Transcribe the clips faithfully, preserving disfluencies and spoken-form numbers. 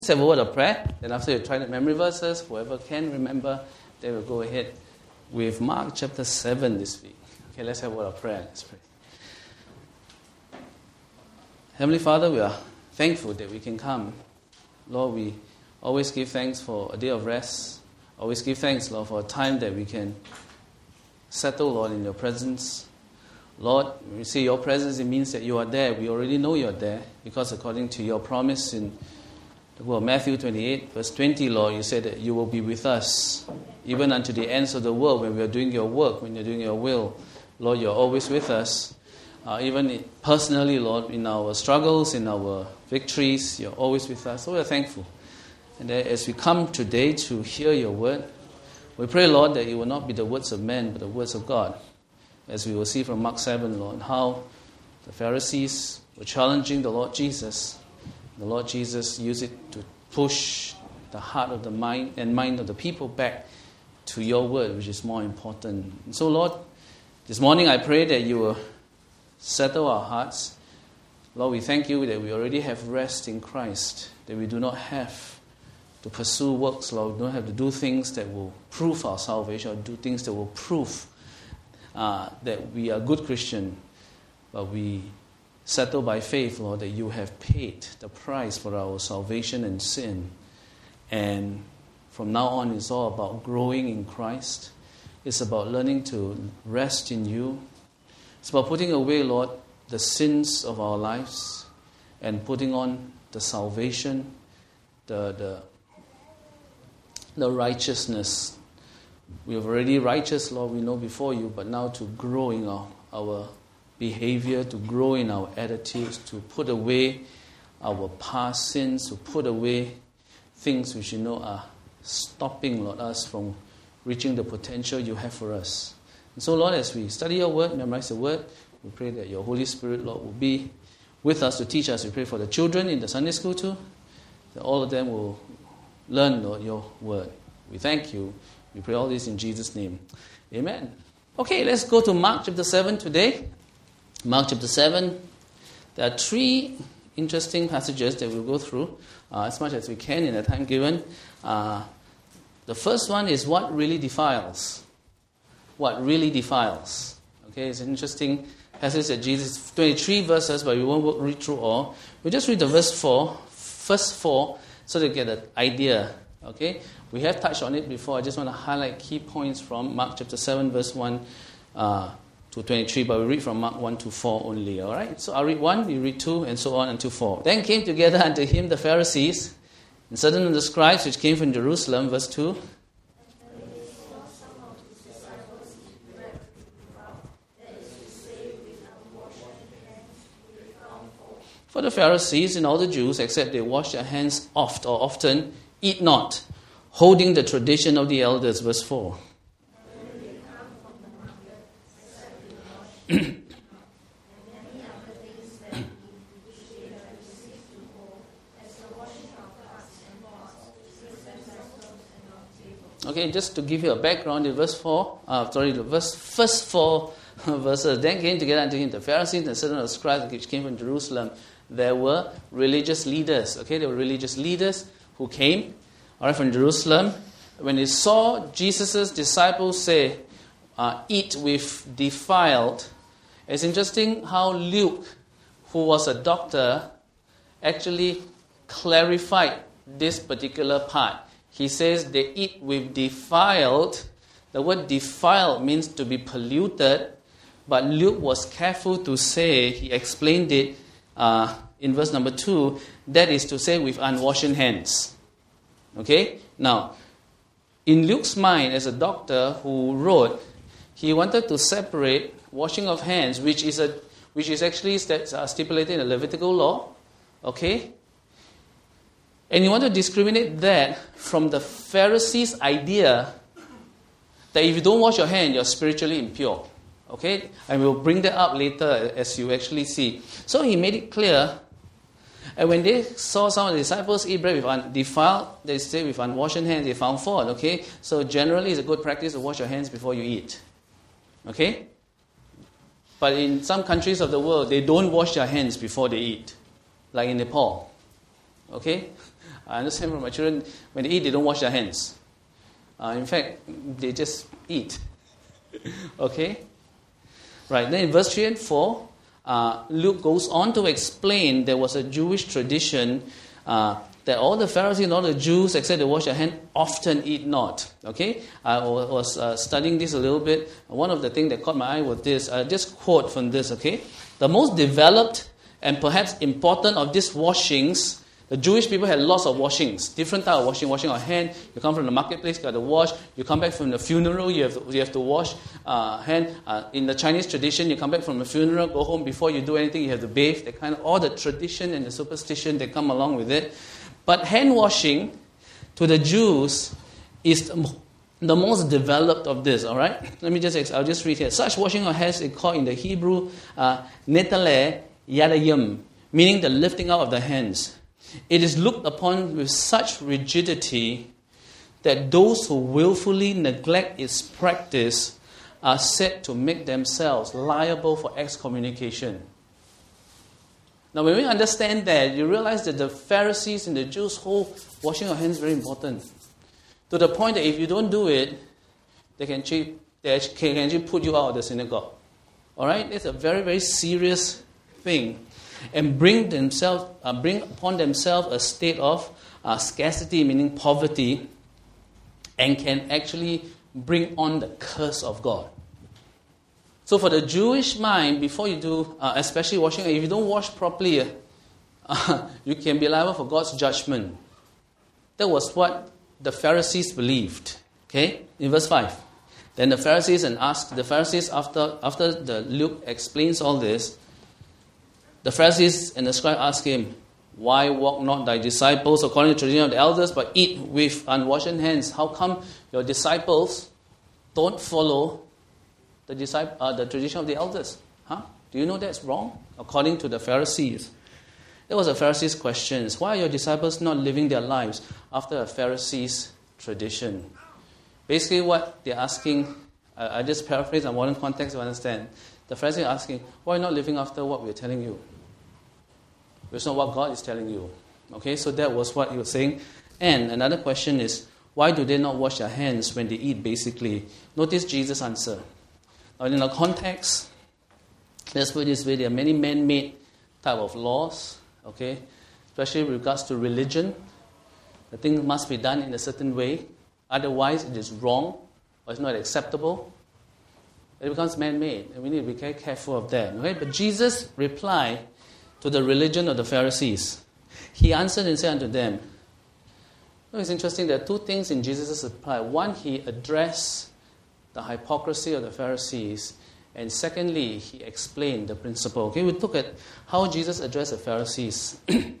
Let's have a word of prayer. Then after you try the memory verses, whoever can remember, they will go ahead with Mark chapter seven this week. Okay, let's have a word of prayer. Let's pray. Heavenly Father, we are thankful that we can come. Lord, we always give thanks for a day of rest. Always give thanks, Lord, for a time that we can settle, Lord, in your presence. Lord, when we say your presence, it means that you are there. We already know you are there because according to your promise in Well, Matthew twenty-eight, verse twenty, Lord, you said that you will be with us, even unto the ends of the world, when we are doing your work, when you're doing your will. Lord, you're always with us. Uh, even personally, Lord, in our struggles, in our victories, you're always with us. So we're thankful. And that as we come today to hear your word, we pray, Lord, that it will not be the words of men, but the words of God. As we will see from Mark seven, Lord, how the Pharisees were challenging the Lord Jesus. The Lord Jesus used it to push the heart of the mind and mind of the people back to your word, which is more important. And so, Lord, this morning I pray that you will settle our hearts. Lord, we thank you that we already have rest in Christ, that we do not have to pursue works, Lord. We don't have to do things that will prove our salvation or do things that will prove uh, that we are good Christian, but we settle by faith, Lord, that you have paid the price for our salvation and sin. And from now on, it's all about growing in Christ. It's about learning to rest in you. It's about putting away, Lord, the sins of our lives and putting on the salvation, the, the, the righteousness. We are already righteous, Lord, we know before you, but now to grow in our, our behavior, to grow in our attitudes, to put away our past sins, to put away things which you know are stopping, Lord, us from reaching the potential you have for us. And so, Lord, as we study your word, memorize the word, we pray that your Holy Spirit, Lord, will be with us to teach us. We pray for the children in the Sunday school too, that all of them will learn, Lord, your word. We thank you. We pray all this in Jesus' name. Amen. Okay, let's go to Mark chapter seven today. Mark chapter seven, there are three interesting passages that we'll go through uh, as much as we can in the time given. Uh, the first one is what really defiles. What really defiles. Okay, it's an interesting passage that Jesus, twenty-three verses, but we won't read through all. We'll just read the verse four, first four, so that you get an idea. Okay, we have touched on it before. I just want to highlight key points from Mark chapter seven, verse one. Uh, to twenty-three, but we read from Mark one to four only, all right? So I'll read one, you read two, and so on until four. Then came together unto him the Pharisees, and certain of the scribes which came from Jerusalem, verse two. For the Pharisees and all the Jews, except they wash their hands oft or often, eat not, holding the tradition of the elders, verse four. Okay, just to give you a background, in verse four, uh, sorry, the verse, first four verses, then came together unto him the Pharisees and certain of the scribes which came from Jerusalem. There were religious leaders, okay, there were religious leaders who came, all right, from Jerusalem. When they saw Jesus' disciples say, uh, eat with defiled, it's interesting how Luke, who was a doctor, actually clarified this particular part. He says they eat with defiled. The word defiled means to be polluted, but Luke was careful to say, he explained it uh, in verse number two, that is to say with unwashed hands. Okay? Now, in Luke's mind, as a doctor who wrote, he wanted to separate washing of hands, which is a which is actually stipulated in the Levitical law, okay? And he wanted to discriminate that from the Pharisees' idea that if you don't wash your hand, you're spiritually impure, okay? And we'll bring that up later as you actually see. So he made it clear, and when they saw some of the disciples eat bread with undefiled, they say with unwashed hands, they found fault, okay? So generally, it's a good practice to wash your hands before you eat, okay? But in some countries of the world, they don't wash their hands before they eat, like in Nepal. Okay? I understand from my children, when they eat, they don't wash their hands. Uh, in fact, they just eat. Okay? Right, then in verse three and four, uh, Luke goes on to explain there was a Jewish tradition uh, that all the Pharisees and all the Jews, except they wash their hands, often eat not. Okay? I was uh, studying this a little bit. One of the things that caught my eye was this. I just quote from this, okay? The most developed and perhaps important of these washings, the Jewish people had lots of washings, different type of washing. Washing your hand, you come from the marketplace, you got to wash. You come back from the funeral, you have to, you have to wash uh, hand. Uh, in the Chinese tradition, you come back from the funeral, go home, before you do anything, you have to bathe. That kind of, all the tradition and the superstition that come along with it. But hand washing, to the Jews, is the, the most developed of this, all right? Let me just, I'll just read here. Such washing of hands is called in the Hebrew, uh, netale yadayim, meaning the lifting out of the hands. It is looked upon with such rigidity that those who willfully neglect its practice are said to make themselves liable for excommunication. Now, when we understand that, you realize that the Pharisees and the Jews hold washing your hands very important. To the point that if you don't do it, they can actually, they can actually put you out of the synagogue. All right? It's a very, very serious thing. And bring themselves, uh, bring upon themselves a state of uh, scarcity, meaning poverty, and can actually bring on the curse of God. So for the Jewish mind, before you do, uh, especially washing, if you don't wash properly, uh, you can be liable for God's judgment. That was what the Pharisees believed. Okay, in verse five. Then the Pharisees and asked the Pharisees after after the Luke explains all this. The Pharisees and the scribe asked him, "Why walk not thy disciples according to the tradition of the elders, but eat with unwashed hands? How come your disciples don't follow the, disciple, uh, the tradition of the elders? Huh? Do you know that's wrong?" According to the Pharisees. That was a Pharisee's question. Why are your disciples not living their lives after a Pharisee's tradition? Basically what they're asking, uh, I just paraphrase in modern context to understand. The Pharisees are asking, why are you not living after what we're telling you? It's not what God is telling you. Okay, so that was what he was saying. And another question is, why do they not wash their hands when they eat, basically? Notice Jesus' answer. Now, in the context, let's put it this way, there are many man-made type of laws, okay, especially with regards to religion. The thing must be done in a certain way. Otherwise, it is wrong or it's not acceptable. It becomes man-made, and we need to be very careful of that. Okay? But Jesus replied to the religion of the Pharisees. He answered and said unto them, oh, it's interesting, there are two things in Jesus' reply. One, he addressed the hypocrisy of the Pharisees, and secondly, he explained the principle. Okay, we look at how Jesus addressed the Pharisees.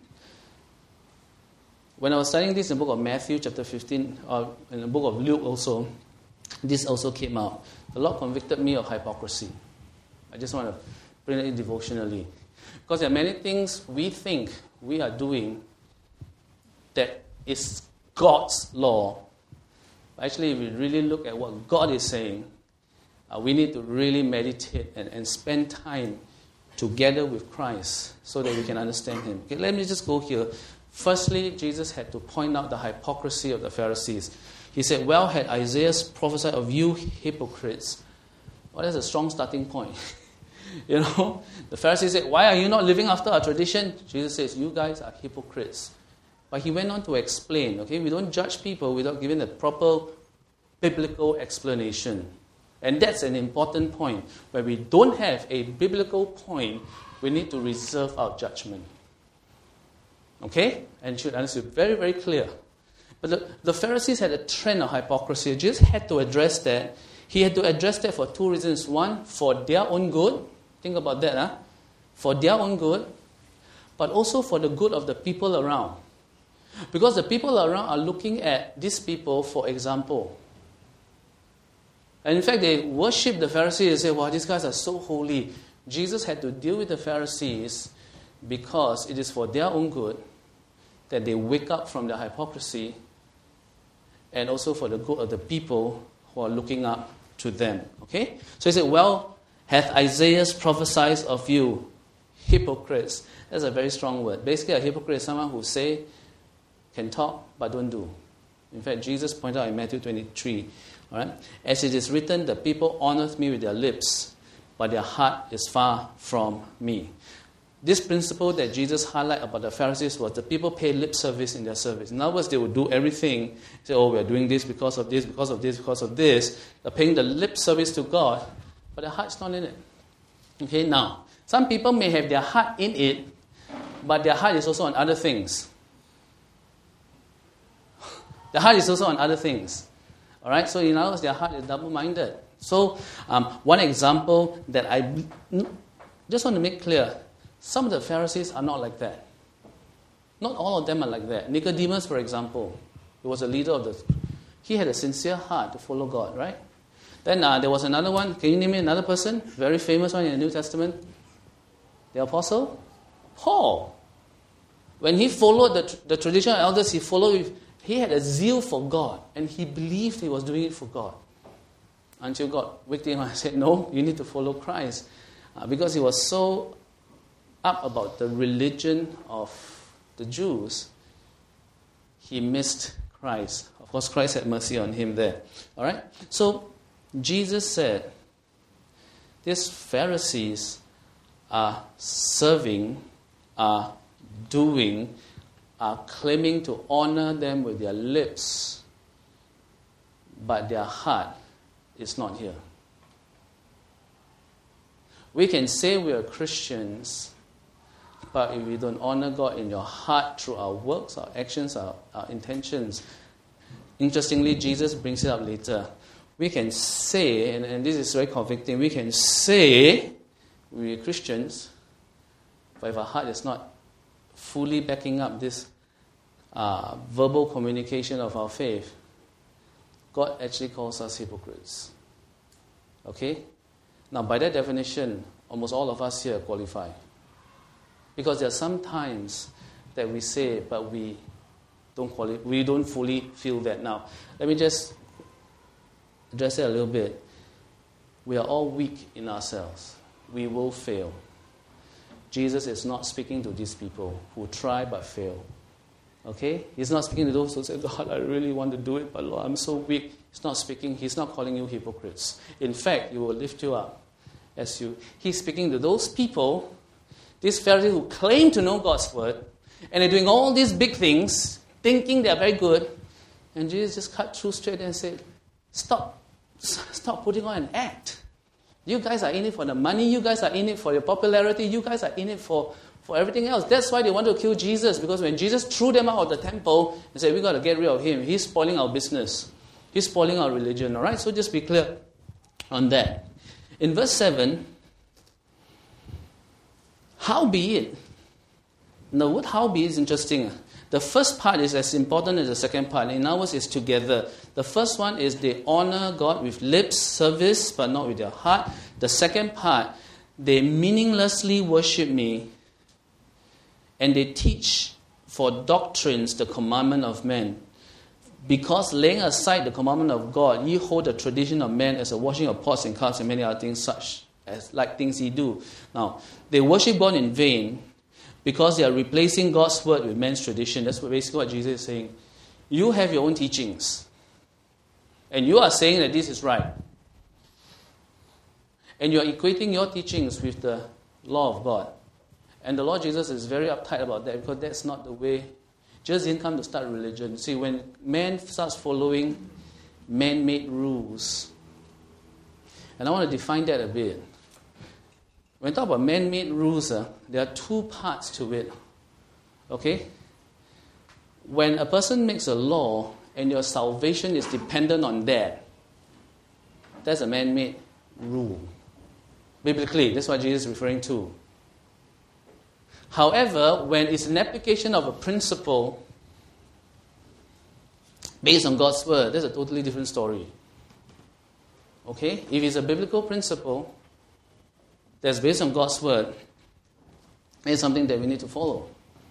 When I was studying this in the book of Matthew, chapter fifteen, or in the book of Luke also, this also came out. The Lord convicted me of hypocrisy. I just want to bring it in devotionally. Because there are many things we think we are doing that is God's law. Actually, if we really look at what God is saying, uh, we need to really meditate and, and spend time together with Christ so that we can understand Him. Okay, let me just go here. Firstly, Jesus had to point out the hypocrisy of the Pharisees. He said, well, had Isaiah prophesied of you hypocrites. Well, that's a strong starting point. You know, the Pharisees said, why are you not living after our tradition? Jesus says, you guys are hypocrites. But he went on to explain, okay, we don't judge people without giving a proper biblical explanation. And that's an important point. Where we don't have a biblical point, we need to reserve our judgment. Okay? And should understand very, very clear. But the, the Pharisees had a trend of hypocrisy. Jesus had to address that. He had to address that for two reasons. One, for their own good. Think about that, huh? For their own good. But also for the good of the people around. Because the people around are looking at these people for example. And in fact, they worship the Pharisees and say, wow, these guys are so holy. Jesus had to deal with the Pharisees because it is for their own good that they wake up from their hypocrisy, and also for the good of the people who are looking up to them. Okay? So he said, well, hath Isaiah prophesied of you, hypocrites. That's a very strong word. Basically, a hypocrite is someone who say can talk but don't do. In fact, Jesus pointed out in Matthew twenty-three, all right, as it is written, the people honor me with their lips, but their heart is far from me. This principle that Jesus highlighted about the Pharisees was the people pay lip service in their service. In other words, they would do everything, say, oh, we're doing this because of this, because of this, because of this. They're paying the lip service to God, but their heart's not in it. Okay, now, some people may have their heart in it, but their heart is also on other things. The heart is also on other things. All right, so in other words, their heart is double-minded. So, um, one example that I just want to make clear, some of the Pharisees are not like that. Not all of them are like that. Nicodemus, for example, he was a leader of the... He had a sincere heart to follow God, right? Then uh, there was another one. Can you name me another person? Very famous one in the New Testament. The apostle? Paul. When he followed the, the traditional elders, he followed with... He had a zeal for God, and he believed he was doing it for God. Until God waked him up and said, no, you need to follow Christ. Uh, because he was so up about the religion of the Jews, he missed Christ. Of course, Christ had mercy on him there. All right? So, Jesus said, these Pharisees are serving, are doing, are claiming to honor them with their lips, but their heart is not here. We can say we are Christians, but if we don't honor God in your heart through our works, our actions, our, our intentions. Interestingly, Jesus brings it up later. We can say, and, and this is very convicting, we can say we are Christians, but if our heart is not fully backing up this uh, verbal communication of our faith, God actually calls us hypocrites. Okay? Now, by that definition, almost all of us here qualify. Because there are some times that we say, but we don't quali- we don't fully feel that. Now, let me just address it a little bit. We are all weak in ourselves. We will fail. Jesus is not speaking to these people who try but fail. Okay? He's not speaking to those who say, God, I really want to do it, but Lord, I'm so weak. He's not speaking. He's not calling you hypocrites. In fact, He will lift you up as you. He's speaking to those people, these Pharisees who claim to know God's word, and they're doing all these big things, thinking they're very good, and Jesus just cut through straight and said, stop. Stop putting on an act. You guys are in it for the money. You guys are in it for your popularity. You guys are in it for, for everything else. That's why they want to kill Jesus. Because when Jesus threw them out of the temple and said, we got to get rid of him, he's spoiling our business. He's spoiling our religion. All right? So just be clear on that. In verse seven, howbeit. The word howbeit is interesting. The first part is as important as the second part. In other words, it's together. The first one is they honor God with lips service, but not with their heart. The second part, they meaninglessly worship me, and they teach for doctrines the commandment of men. Because laying aside the commandment of God, ye hold the tradition of men as a washing of pots and cups and many other things such as like things ye do. Now, they worship God in vain, because they are replacing God's word with man's tradition. That's basically what Jesus is saying. You have your own teachings. And you are saying that this is right. And you are equating your teachings with the law of God. And the Lord Jesus is very uptight about that, because that's not the way. Jesus didn't come to start religion. See, when man starts following man-made rules, and I want to define that a bit. When we talk about man-made rules, uh, there are two parts to it. Okay? When a person makes a law and your salvation is dependent on that, that's a man-made rule. Biblically, that's what Jesus is referring to. However, when it's an application of a principle based on God's word, that's a totally different story. Okay? If it's a biblical principle that's based on God's word, it's something that we need to follow.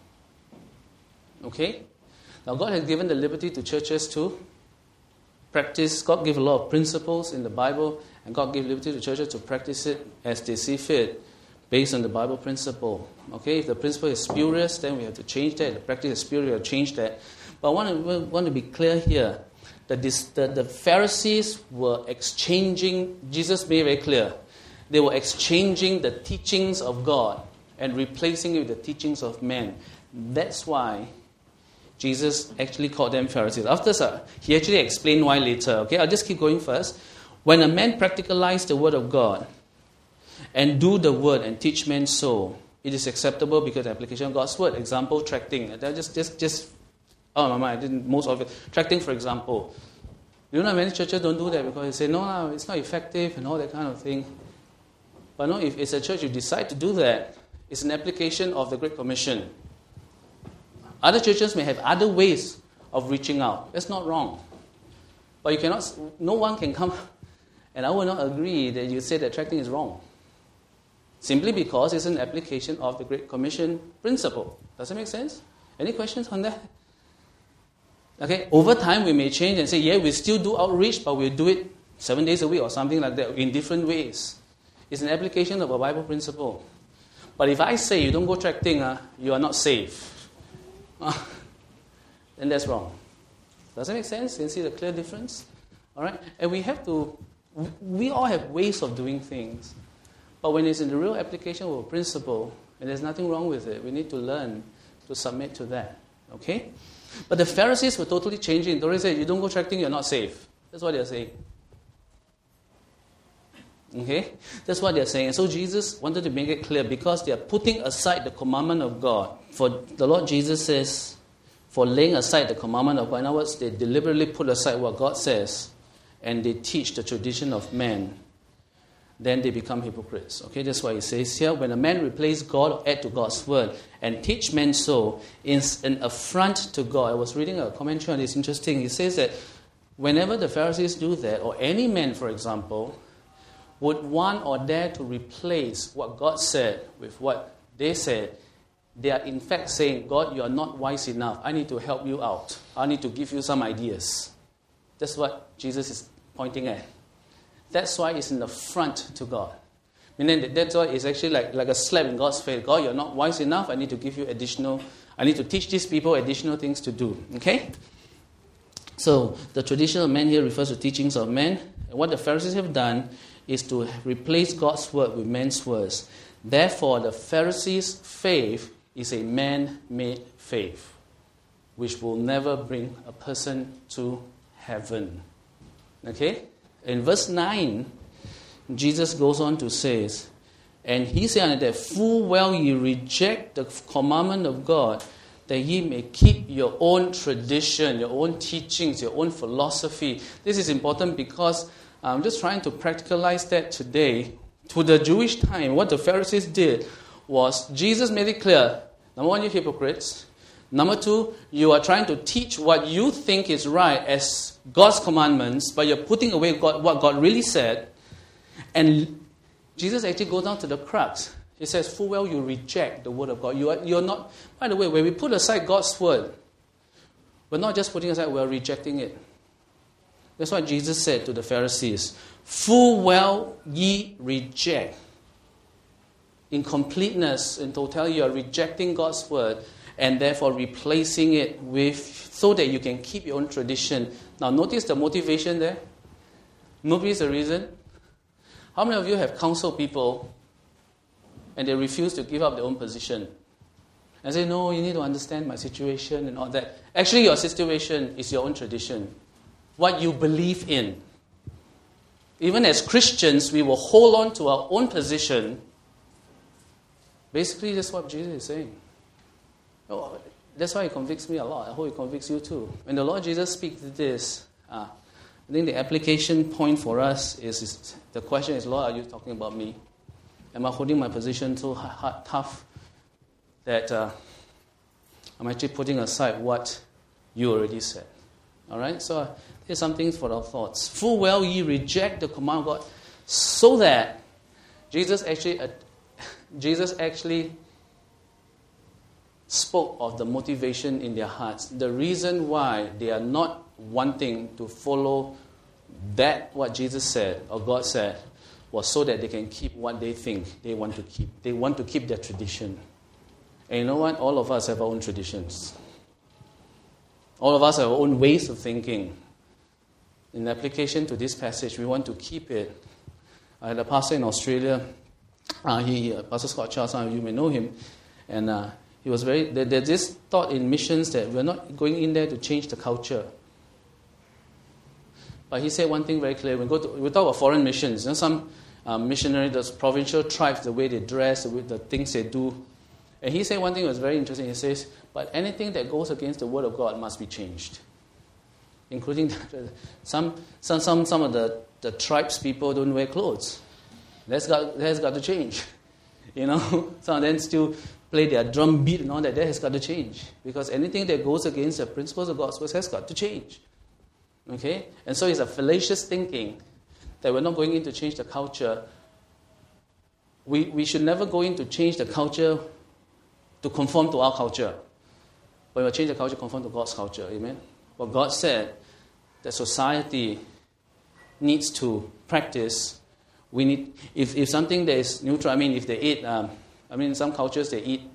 Okay? Now, God has given the liberty to churches to practice. God gave a lot of principles in the Bible, and God gave liberty to churches to practice it as they see fit, based on the Bible principle. Okay? If the principle is spurious, then we have to change that. If the practice is spurious, we have to change that. But I want to, want to be clear here. The, the, the Pharisees were exchanging, Jesus made it very clear, they were exchanging the teachings of God and replacing it with the teachings of men. That's why Jesus actually called them Pharisees. After that, he actually explained why later. Okay, I'll just keep going first. When a man practicalize the word of God and do the word and teach men so, it is acceptable because the application of God's word. Example, tracting. Just, just, just. Oh, my mind, I didn't. Most of it. Tracting, for example. You know, many churches don't do that because they say, no, no, it's not effective and all that kind of thing. But no, if it's a church, you decide to do that, it's an application of the Great Commission. Other churches may have other ways of reaching out. That's not wrong. But you cannot, no one can come, and I will not agree that you say that tracting is wrong. Simply because it's an application of the Great Commission principle. Does that make sense? Any questions on that? Okay, over time we may change and say, yeah, we still do outreach, but we'll do it seven days a week or something like that in different ways. It's an application of a Bible principle. But if I say you don't go tracting, uh, you are not safe, uh, then that's wrong. Does that make sense? You can see the clear difference? All right? And we have to, we all have ways of doing things. But when it's in the real application of a principle, and there's nothing wrong with it, we need to learn to submit to that. Okay? But the Pharisees were totally changing. They already said, you don't go tracting, you're not safe. That's what they're saying. Okay? That's what they're saying. And so Jesus wanted to make it clear because they are putting aside the commandment of God. For the Lord Jesus says, for laying aside the commandment of God. In other words, they deliberately put aside what God says and they teach the tradition of man. Then they become hypocrites. Okay, that's why he says here, when a man replace God or add to God's word and teach men so, is an affront to God. I was reading a commentary on this, interesting. He says that whenever the Pharisees do that, or any man, for example, would want or dare to replace what God said with what they said, they are in fact saying, God, you are not wise enough. I need to help you out. I need to give you some ideas. That's what Jesus is pointing at. That's why it's an affront to God. Meaning that's why it's actually like, like a slap in God's face. God, you're not wise enough. I need to give you additional, I need to teach these people additional things to do. Okay? So the tradition of men here refers to teachings of men. And what the Pharisees have done is to replace God's word with men's words. Therefore, the Pharisees' faith is a man-made faith, which will never bring a person to heaven. Okay? In verse nine, Jesus goes on to say, and he said that full well ye reject the commandment of God, that ye may keep your own tradition, your own teachings, your own philosophy. This is important because I'm just trying to practicalize that today. To the Jewish time, what the Pharisees did was, Jesus made it clear, number one, you hypocrites. Number two, you are trying to teach what you think is right as God's commandments, but you're putting away God, what God really said. And Jesus actually goes down to the crux. He says, full well you reject the word of God. You are, you're not, by the way, when we put aside God's word, we're not just putting aside, we're rejecting it. That's what Jesus said to the Pharisees. Full well ye reject. In completeness, in totality, you are rejecting God's word and therefore replacing it with, so that you can keep your own tradition. Now notice the motivation there. Notice the reason. How many of you have counseled people and they refuse to give up their own position? And say, no, you need to understand my situation and all that. Actually, your situation is your own tradition. What you believe in. Even as Christians, we will hold on to our own position. Basically, that's what Jesus is saying. Oh, that's why it convicts me a lot. I hope it convicts you too. When the Lord Jesus speaks this, uh, I think the application point for us is, is, the question is, Lord, are you talking about me? Am I holding my position so hard, tough that uh, I'm actually putting aside what you already said? All right? So uh, here's some things for our thoughts. Full well ye reject the command of God, so that Jesus actually, uh, Jesus actually spoke of the motivation in their hearts. The reason why they are not wanting to follow that, what Jesus said or God said, was so that they can keep what they think they want to keep. They want to keep their tradition. And you know what? All of us have our own traditions. All of us have our own ways of thinking. In application to this passage, we want to keep it. I had a pastor in Australia. Uh, he, uh, Pastor Scott Charles, some of you may know him. And uh, he was very, there, there's this thought in missions that we're not going in there to change the culture. But he said one thing very clear. We go to, we talk about foreign missions. You know, some um, missionary, those provincial tribes, the way they dress, the, way, the things they do. And he said one thing that was very interesting. He says, but anything that goes against the Word of God must be changed. Including the, some, some, some, some of the, the tribes people don't wear clothes. That's got, that has got to change. You know, some of them still play their drum beat and all that. That has got to change. Because anything that goes against the principles of God's Word has got to change. Okay? And so it's a fallacious thinking that we're not going in to change the culture. We, we should never go in to change the culture to conform to our culture. But we change the culture to conform to God's culture. Amen? What God said that society needs to practice. We need, if, if something that is neutral, I mean, if they eat, um, I mean, in some cultures they eat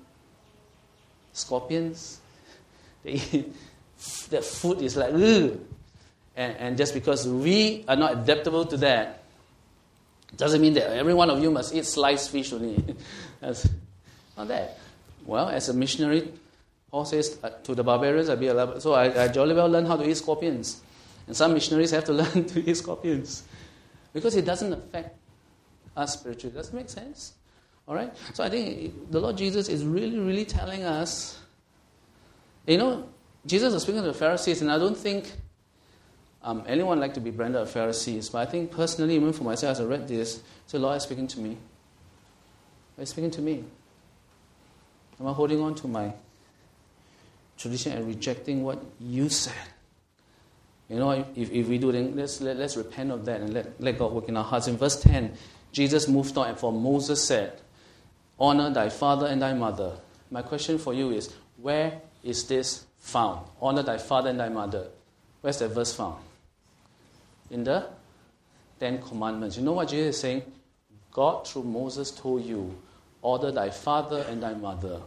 scorpions. They eat, that food is like, ugh. And, and just because we are not adaptable to that, doesn't mean that every one of you must eat sliced fish only. That's not that. Well, as a missionary, Paul says, uh, to the barbarians, I be allowed. So I, I jolly well learned how to eat scorpions. And some missionaries have to learn to eat scorpions. Because it doesn't affect us spiritually. Does that make sense? All right? So I think the Lord Jesus is really, really telling us, you know, Jesus was speaking to the Pharisees, and I don't think um, anyone like to be branded as Pharisees, but I think personally, even for myself, as I read this, so Lord is speaking to me. He's speaking to me. Am I holding on to my tradition and rejecting what you said? You know, if, if we do, then let's, let, let's repent of that and let, let God work in our hearts. In verse ten, Jesus moved on, and for Moses said, honor thy father and thy mother. My question for you is, where is this found? Honor thy father and thy mother. Where's that verse found? In the Ten Commandments. You know what Jesus is saying? God through Moses told you, honor thy father and thy mother.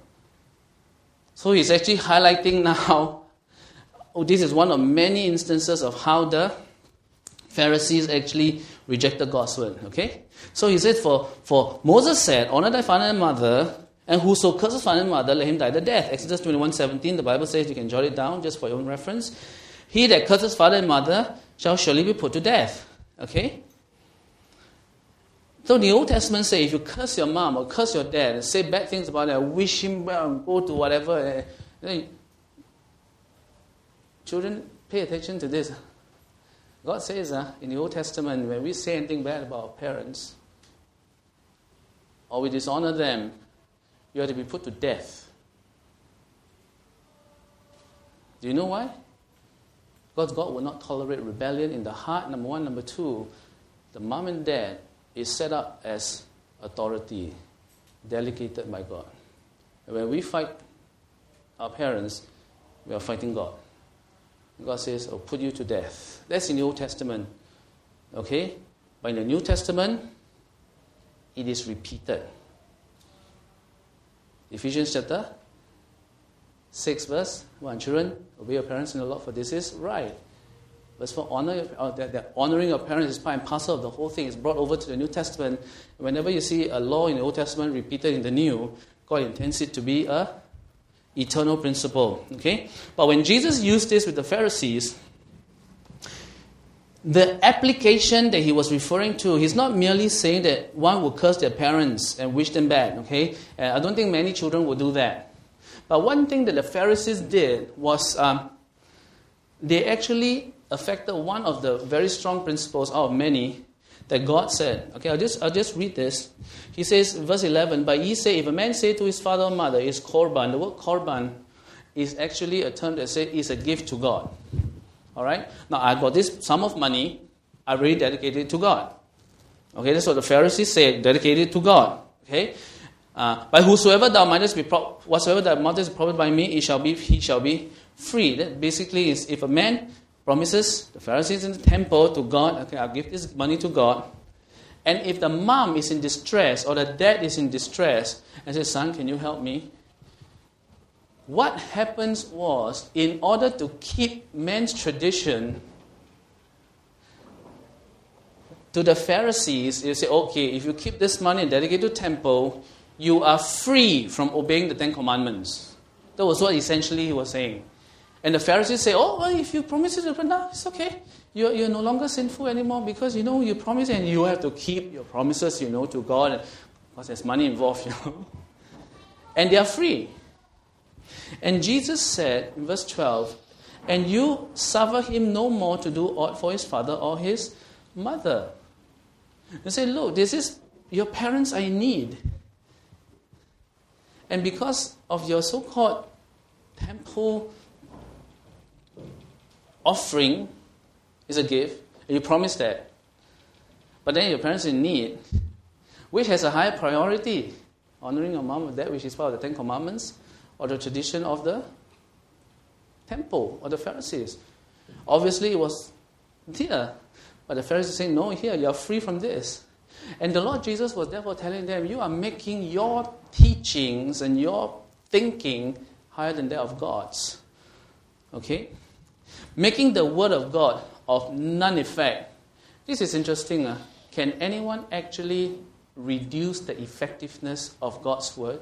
So he's actually highlighting now, oh, this is one of many instances of how the Pharisees actually rejected God's word. Okay? So he said, for, for Moses said, honor thy father and mother, and whoso curses father and mother, let him die the death. Exodus twenty-one seventeen, the Bible says, you can jot it down just for your own reference. He that curses father and mother shall surely be put to death. Okay? So the Old Testament says, if you curse your mom or curse your dad and say bad things about it, wish him well and go to whatever, then children, pay attention to this. God says uh, in the Old Testament, when we say anything bad about our parents, or we dishonor them, you are to be put to death. Do you know why? Because God will not tolerate rebellion in the heart, number one. Number two, the mom and dad is set up as authority, delegated by God. And when we fight our parents, we are fighting God. God says, I'll put you to death. That's in the Old Testament. Okay? But in the New Testament, it is repeated. Ephesians chapter six verse one. Children, obey your parents in the Lord, for this is right. Verse four, honor, uh, that, that honoring your parents is part and parcel of the whole thing. It's brought over to the New Testament. Whenever you see a law in the Old Testament repeated in the New, God intends it to be a eternal principle. Okay? But when Jesus used this with the Pharisees, the application that he was referring to, he's not merely saying that one will curse their parents and wish them bad. Okay? And I don't think many children will do that. But one thing that the Pharisees did was um, they actually affected one of the very strong principles out of many that God said. Okay, I'll just I'll just read this. He says, verse eleven, but ye say, if a man say to his father or mother, is korban. The word korban is actually a term that says is a gift to God. All right? Now, I got this sum of money, I really dedicated it to God. Okay, that's what the Pharisees said, dedicated to God. Okay? Uh, by whosoever thou mightest be pro- whatsoever thou mightest be profited by me, he shall be he shall be free. That basically is, if a man promises the Pharisees in the temple to God, okay, I'll give this money to God. And if the mom is in distress or the dad is in distress and says, son, can you help me? what happens was, in order to keep man's tradition, to the Pharisees, you say, okay, if you keep this money and dedicate to temple, you are free from obeying the Ten Commandments. That was what essentially he was saying. And the Pharisees say, oh, well, if you promise it, no, it's okay. You're, you're no longer sinful anymore because, you know, you promise and you have to keep your promises, you know, to God. Because there's money involved, you know. And they are free. And Jesus said in verse twelve, and you suffer him no more to do aught for his father or his mother. You say, look, this is, your parents are in need. And because of your so-called temple offering is a gift, and you promise that, but then your parents are in need, which has a higher priority, honoring your mom or dad, which is part of the Ten Commandments, or the tradition of the temple or the Pharisees. Obviously, it was here. But the Pharisees saying, no, here, you are free from this. And the Lord Jesus was therefore telling them, you are making your teachings and your thinking higher than that of God's. Okay? Making the word of God of none effect. This is interesting. Uh. Can anyone actually reduce the effectiveness of God's word?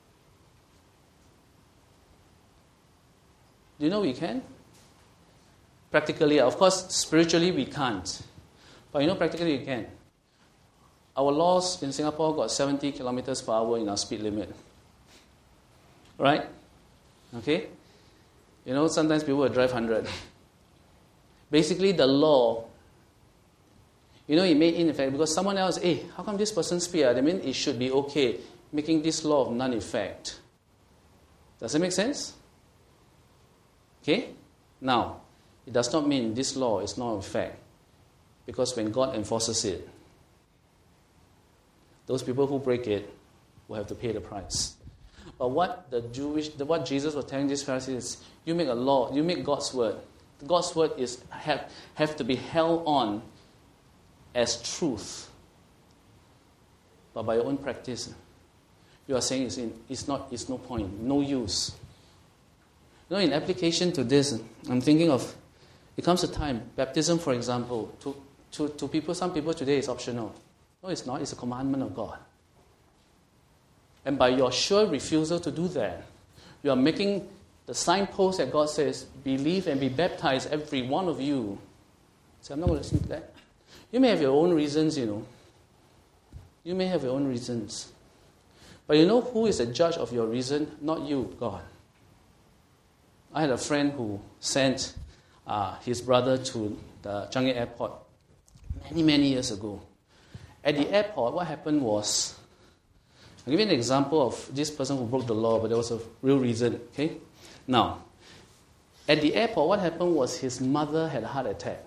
Do you know we can? Practically, of course, spiritually we can't. But you know, practically we can. Our laws in Singapore got seventy kilometers per hour in our speed limit. Right? Okay? You know, sometimes people will drive one hundred. Basically, the law, you know, it may in effect, because someone else, hey, how come this person speed? I mean, it should be okay, making this law of none effect. Does it make sense? Okay? Now, it does not mean this law is not in effect. Because when God enforces it, those people who break it will have to pay the price. But what the Jewish, what Jesus was telling these Pharisees is, you make a law, you make God's word. God's word is have, have to be held on as truth. But by your own practice, you are saying it's, in, it's not, it's no point, no use. You know, in application to this, I'm thinking of, it comes a time, baptism, for example, to, to, to people, some people today is optional. No, it's not. It's a commandment of God. And by your sure refusal to do that, you are making the signpost that God says, believe and be baptized, every one of you. So I'm not going to listen to that. You may have your own reasons, you know. You may have your own reasons. But you know who is the judge of your reason? Not you, God. I had a friend who sent uh, his brother to the Changi airport many, many years ago. At the airport, what happened was, I'll give you an example of this person who broke the law, but there was a real reason, okay? Now, at the airport, what happened was his mother had a heart attack.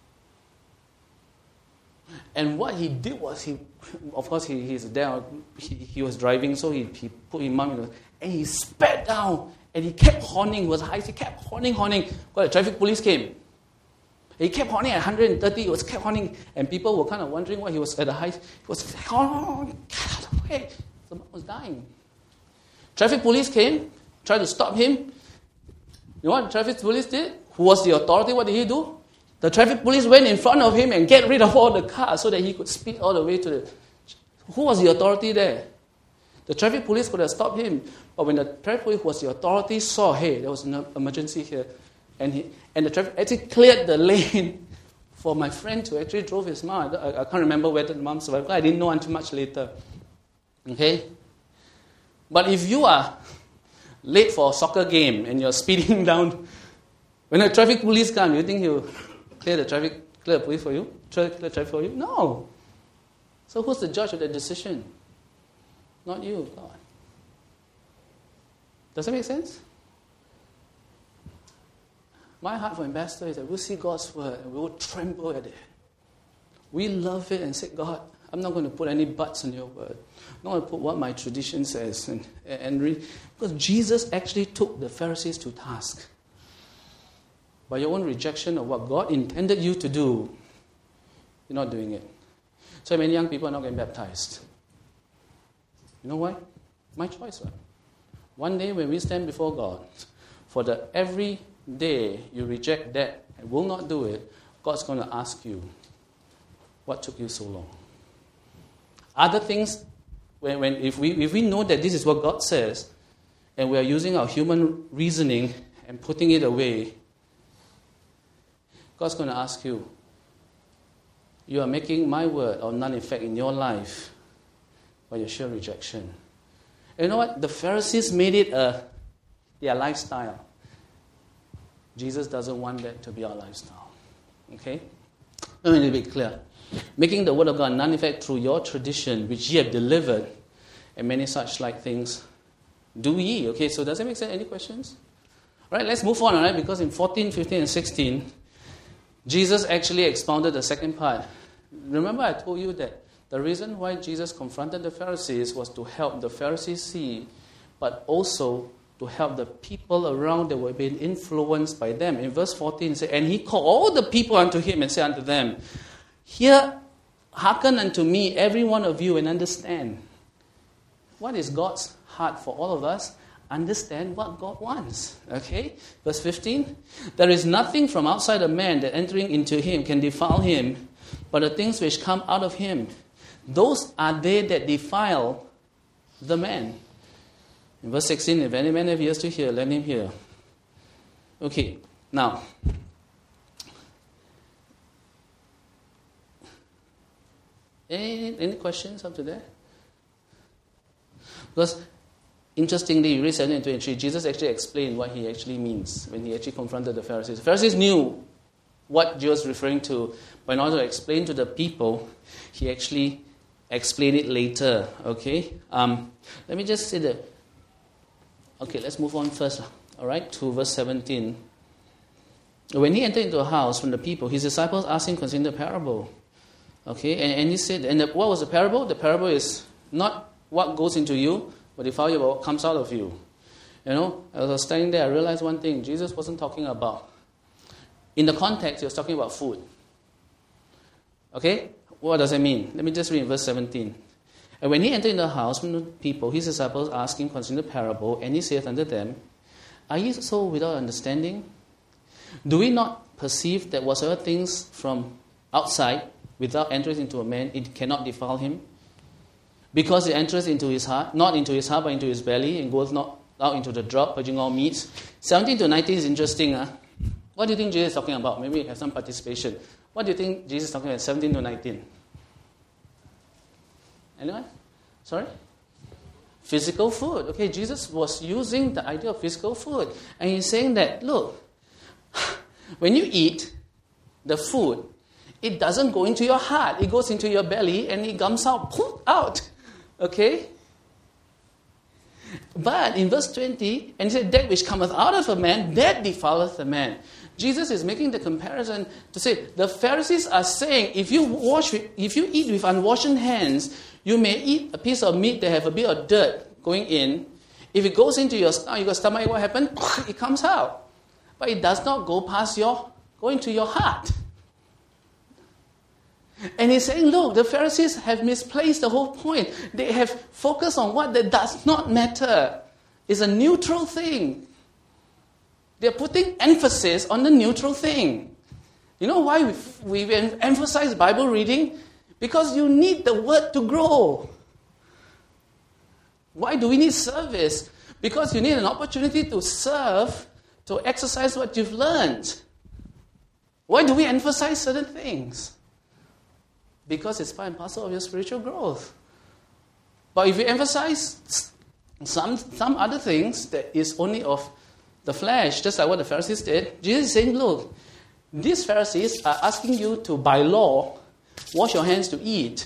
And what he did was, he, of course, he, he's there, he, he was driving, so he, he put his mom in the, and he spat down, and he kept horning, it was high, he kept horning, horning, because the traffic police came. He kept horning at one hundred thirty, he was kept horning, and people were kind of wondering why he was at the high, he was, oh, get out of the way. The mom was dying. Traffic police came, tried to stop him. You know what the traffic police did? Who was the authority? What did he do? The traffic police went in front of him and get rid of all the cars so that he could speed all the way to the... Who was the authority there? The traffic police could have stopped him. But when the traffic police was the authority, saw, hey, there was an emergency here. And he and the traffic actually cleared the lane for my friend to actually drove his mom. I, I can't remember whether the mom survived. I didn't know until much later. Okay? But if you are late for a soccer game and you're speeding down, when the traffic police come, do you think he'll clear the traffic, clear the police for you? Clear the traffic for you? No. So who's the judge of the decision? Not you, God. Does that make sense? My heart for Ambassador is that we'll see God's word and we'll tremble at it. We love it and say, God, I'm not going to put any buts in your word. I'm not going to put what my tradition says. And, and read. Because Jesus actually took the Pharisees to task. By your own rejection of what God intended you to do, you're not doing it. So many young people are not getting baptized. You know why? My choice, right? One day when we stand before God, for the every day you reject that and will not do it, God's going to ask you, what took you so long? Other things, when, when if we if we know that this is what God says, and we are using our human reasoning and putting it away, God's going to ask you, you are making my word of none effect in your life by your sheer rejection. And you know what? The Pharisees made it a their lifestyle. Jesus doesn't want that to be our lifestyle. Okay? Let me be clear. Making the word of God none effect through your tradition, which ye have delivered, and many such like things do ye. Okay, so does that make sense? Any questions? All right, let's move on, all right? Because in fourteen, fifteen, and sixteen, Jesus actually expounded the second part. Remember I told you that the reason why Jesus confronted the Pharisees was to help the Pharisees see, but also to help the people around that were being influenced by them. In verse fourteen, it says, and he called all the people unto him and said unto them, hear, hearken unto me, every one of you, and understand. What is God's heart for all of us? Understand what God wants. Okay? Verse fifteen, there is nothing from outside a man that entering into him can defile him, but the things which come out of him, those are they that defile the man. In verse sixteen, if any man have ears to hear, let him hear. Okay, now, any, any questions up to there? Because, interestingly, you read seventeen and twenty-three, Jesus actually explained what he actually means when he actually confronted the Pharisees. The Pharisees knew what Jesus was referring to, but in order to explain to the people, he actually explained it later. Okay? Um, let me just say that. Okay, let's move on first. All right, to verse seventeen. When he entered into a house from the people, his disciples asked him concerning the parable. Okay, and, and he said, and the, what was the parable? The parable is not what goes into you, but defile you, but what comes out of you. You know, as I was standing there, I realized one thing. Jesus wasn't talking about, in the context, he was talking about food. Okay, what does that mean? Let me just read verse seventeen. And when he entered into the house from the people, his disciples asked him concerning the parable, and he saith unto them, are ye so without understanding? Do we not perceive that whatsoever things from outside, without entering into a man, it cannot defile him? Because it enters into his heart, not into his heart, but into his belly, and goes not out into the drop, purging all meats. seventeen to nineteen is interesting. Huh? What do you think Jesus is talking about? Maybe have some participation. What do you think Jesus is talking about, seventeen to nineteen? Anyone? Sorry? Physical food. Okay, Jesus was using the idea of physical food. And he's saying that, look, when you eat the food, it doesn't go into your heart. It goes into your belly and it comes out, poof, out. Okay? But in verse twenty, and he said, that which cometh out of a man, that defileth the man. Jesus is making the comparison to say, the Pharisees are saying, if you wash, with, if you eat with unwashed hands, you may eat a piece of meat that have a bit of dirt going in. If it goes into your stomach, your stomach, what happens? It comes out. But it does not go past your, go into your heart. And he's saying, look, the Pharisees have misplaced the whole point. They have focused on what that does not matter. It's a neutral thing. They're putting emphasis on the neutral thing. You know why we, we emphasize Bible reading? Because you need the word to grow. Why do we need service? Because you need an opportunity to serve, to exercise what you've learned. Why do we emphasize certain things? Because it's part and parcel of your spiritual growth. But if you emphasize some, some other things that is only of the flesh, just like what the Pharisees did, Jesus is saying, look, these Pharisees are asking you to, by law, wash your hands to eat.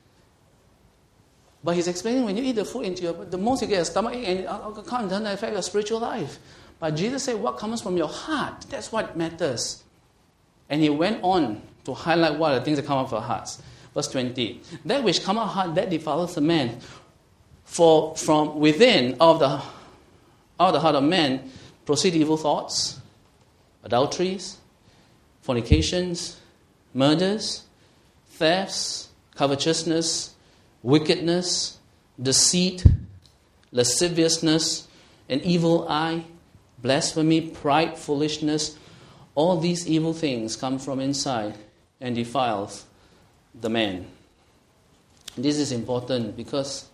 But he's explaining when you eat the food into your, the most you get a stomach ache and it can't affect your spiritual life. But Jesus said, what comes from your heart, that's what matters. And he went on to highlight what are the things that come out of our hearts. Verse twenty. That which come out of heart, that defileth the man. For from within, out of the, out of the heart of man, proceed evil thoughts, adulteries, fornications, murders, thefts, covetousness, wickedness, deceit, lasciviousness, an evil eye, blasphemy, pride, foolishness. All these evil things come from inside and defiles the man. This is important because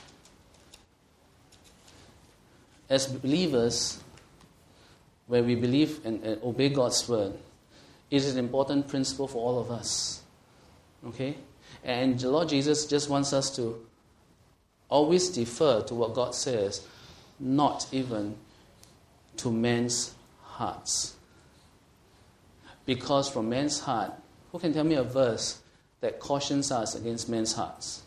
as believers, where we believe and, and obey God's word, it is an important principle for all of us. Okay? And the Lord Jesus just wants us to always defer to what God says, not even to men's hearts. Because from man's heart, who can tell me a verse that cautions us against men's hearts?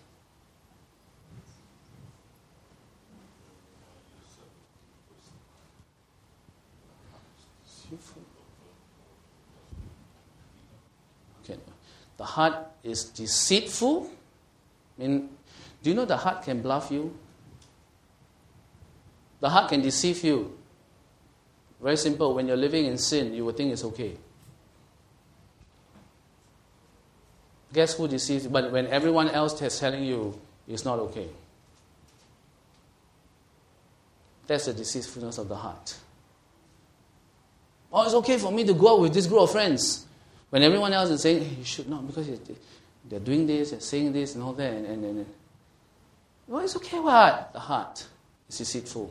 Okay. The heart is deceitful. I mean, do you know the heart can bluff you? The heart can deceive you. Very simple. When you're living in sin, you will think it's okay. Guess who deceives you? But when everyone else is telling you it's not okay. That's the deceitfulness of the heart. Oh, it's okay for me to go out with this group of friends. When everyone else is saying, hey, you should not, because they're doing this, they're saying this and all that. And, and, and, well, it's okay, what? The heart is deceitful.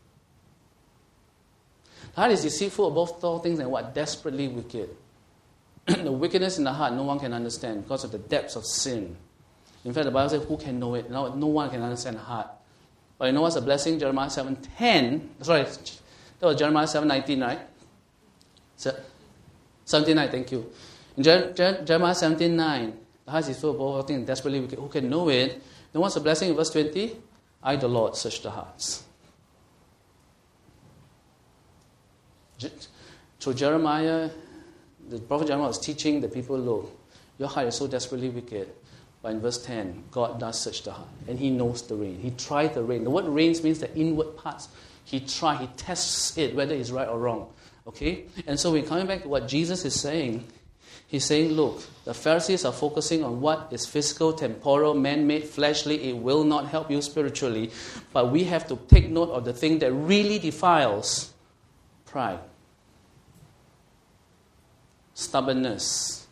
The heart is deceitful above all things and what? Desperately wicked. The wickedness in the heart, no one can understand because of the depths of sin. In fact, the Bible says, who can know it? No, no one can understand the heart. But you know what's a blessing? Jeremiah seven ten. Sorry, that was Jeremiah seven nineteen, right? seventeen nine, thank you. In Jer- Jer- Jeremiah seventeen nine, the heart is full of all things desperately wicked. Who can know it? Then what's the blessing in verse twenty? I, the Lord, search the hearts. So Jeremiah, the prophet Jeremiah was teaching the people, look, your heart is so desperately wicked. But in verse ten, God does search the heart. And he knows the rein. He tried the rein. The word reins means the inward parts. He tries, he tests it, whether it's right or wrong. Okay? And so we're coming back to what Jesus is saying. He's saying, look, the Pharisees are focusing on what is physical, temporal, man-made, fleshly. It will not help you spiritually. But we have to take note of the thing that really defiles pride, stubbornness,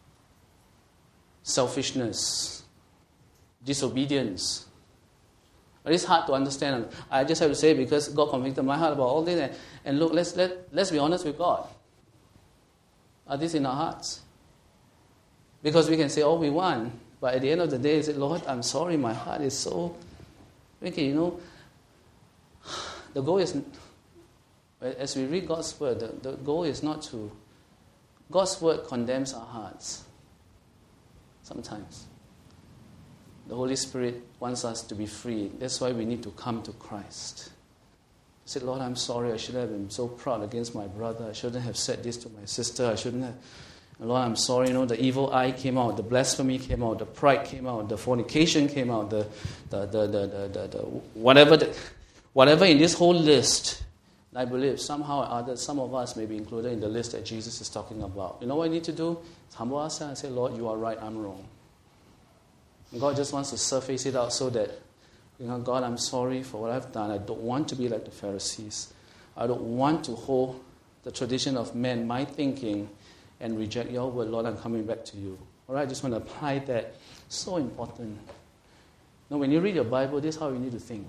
selfishness, disobedience. But it's hard to understand. I just have to say, because God convicted my heart about all this. And, and look, let's let, let's be honest with God. Are these in our hearts? Because we can say all we want, but at the end of the day, say, Lord, I'm sorry, my heart is so wicked. You know, the goal is, as we read God's word, the, the goal is not to, God's word condemns our hearts. Sometimes. The Holy Spirit wants us to be free. That's why we need to come to Christ. I said, Lord, I'm sorry. I shouldn't have been so proud against my brother. I shouldn't have said this to my sister. I shouldn't have. Lord, I'm sorry. You know, the evil eye came out. The blasphemy came out. The pride came out. The fornication came out. The, the, the, the, the, the, the whatever, the, whatever in this whole list. I believe somehow or other, some of us may be included in the list that Jesus is talking about. You know what I need to do? Humble ourselves and say, Lord, you are right. I'm wrong. And God just wants to surface it out so that, you know, God, I'm sorry for what I've done. I don't want to be like the Pharisees. I don't want to hold the tradition of men, my thinking, and reject your word. Lord, I'm coming back to you. All right, I just want to apply that. So important. Now, when you read your Bible, this is how you need to think.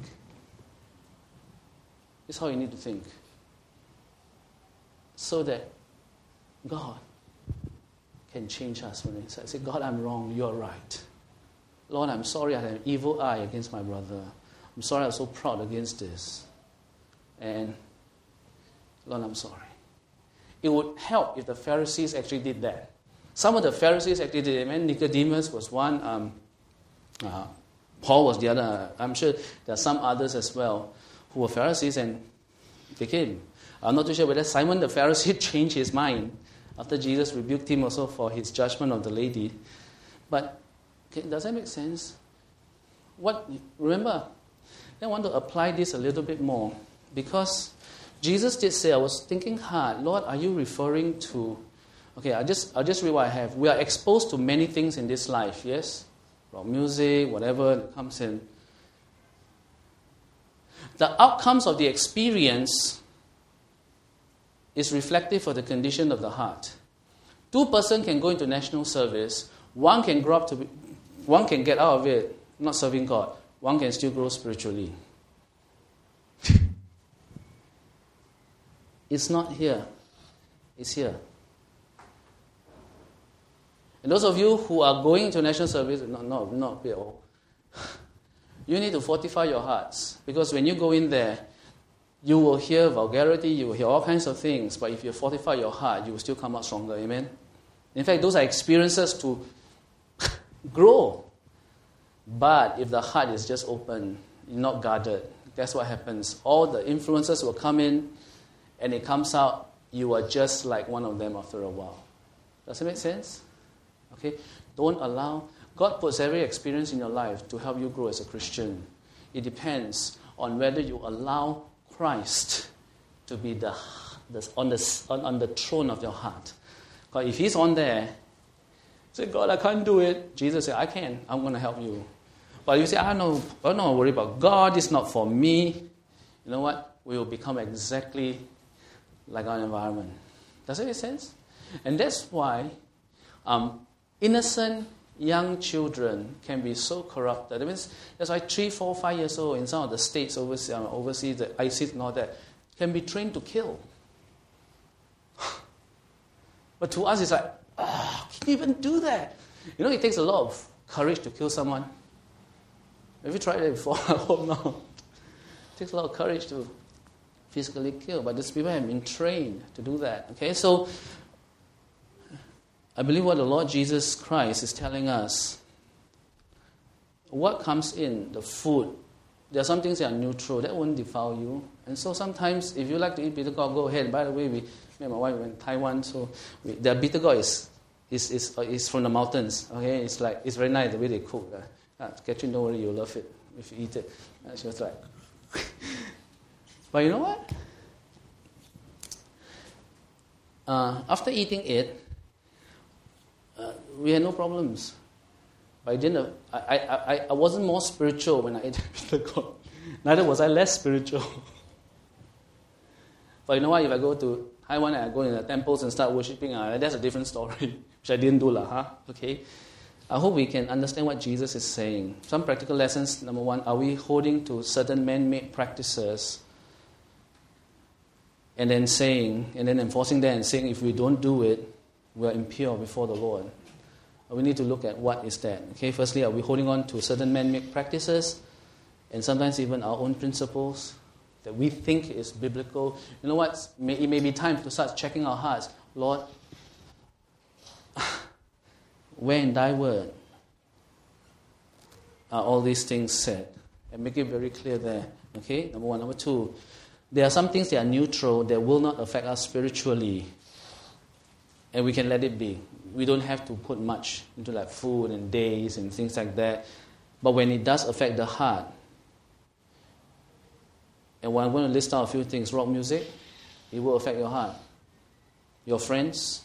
This is how you need to think. So that God can change us from inside. Say, God, I'm wrong. You're right. Lord, I'm sorry I had an evil eye against my brother. I'm sorry I was so proud against this. And, Lord, I'm sorry. It would help if the Pharisees actually did that. Some of the Pharisees actually did it. Man, Nicodemus was one. Um, uh, Paul was the other. I'm sure there are some others as well who were Pharisees and they came. I'm not too sure whether Simon the Pharisee changed his mind after Jesus rebuked him also for his judgment of the lady. But okay, does that make sense? What? Remember, I want to apply this a little bit more because Jesus did say, I was thinking hard, Lord, are you referring to, okay, I'll just, I'll just read what I have. We are exposed to many things in this life, yes? From music, whatever that comes in. the outcomes of the experience is reflective of the condition of the heart. Two person can go into national service. One can grow up to be, one can get out of it not serving God. One can still grow spiritually. It's not here. It's here. And those of you who are going into national service, no, no, not at all. You need to fortify your hearts. Because when you go in there, you will hear vulgarity, you will hear all kinds of things. But if you fortify your heart, you will still come out stronger. Amen? In fact, those are experiences to grow. But if the heart is just open, not guarded, guess what happens? All the influences will come in, and it comes out, you are just like one of them after a while. Does it make sense? Okay? Don't allow... God puts every experience in your life to help you grow as a Christian. It depends on whether you allow Christ to be the, the, on, the on, on the throne of your heart. Because if He's on there, say, God, I can't do it. Jesus said, I can. I'm going to help you. But you say, I don't, I don't worry about God. It's not for me. You know what? We will become exactly like our environment. Does it make sense? And that's why um, innocent young children can be so corrupted. That means that's why three, four, five years old in some of the states overseas, um, overseas the ISIS and all that, can be trained to kill. But to us, it's like, oh, can you even do that? You know, it takes a lot of courage to kill someone. Have you tried it before? I hope not. It takes a lot of courage to physically kill, but these people have been trained to do that. Okay, so I believe what the Lord Jesus Christ is telling us, what comes in, the food, there are some things that are neutral, that won't defile you. And so sometimes, if you like to eat bitter gourd, go ahead. By the way, we, me and my wife went to Taiwan, so we, the bitter gourd is, is, is, uh, is from the mountains. Okay, it's like, it's very nice the way they cook. Uh, uh, Catherine, don't worry, you'll love it if you eat it. Uh, she was like, but you know what? Uh, after eating it, uh, we had no problems. But I didn't. I, I, I wasn't more spiritual when I ate bitter gourd. Neither was I less spiritual. But you know what? If I go to Taiwan and I go in the temples and start worshiping, uh, that's a different story, which I didn't do, lah. Huh? Okay. I hope we can understand what Jesus is saying. Some practical lessons. Number one: are we holding to certain man-made practices, and then saying, and then enforcing that and saying, if we don't do it, we are impure before the Lord? We need to look at what is that. Okay, firstly, are we holding on to certain man-made practices and sometimes even our own principles that we think is biblical? You know what? It may be time to start checking our hearts. Lord, where in thy word are all these things said? And make it very clear there. Okay, number one. Number two, there are some things that are neutral that will not affect us spiritually. And we can let it be. We don't have to put much into like food and days and things like that. But when it does affect the heart, and when I'm going to list out a few things, rock music, it will affect your heart. Your friends,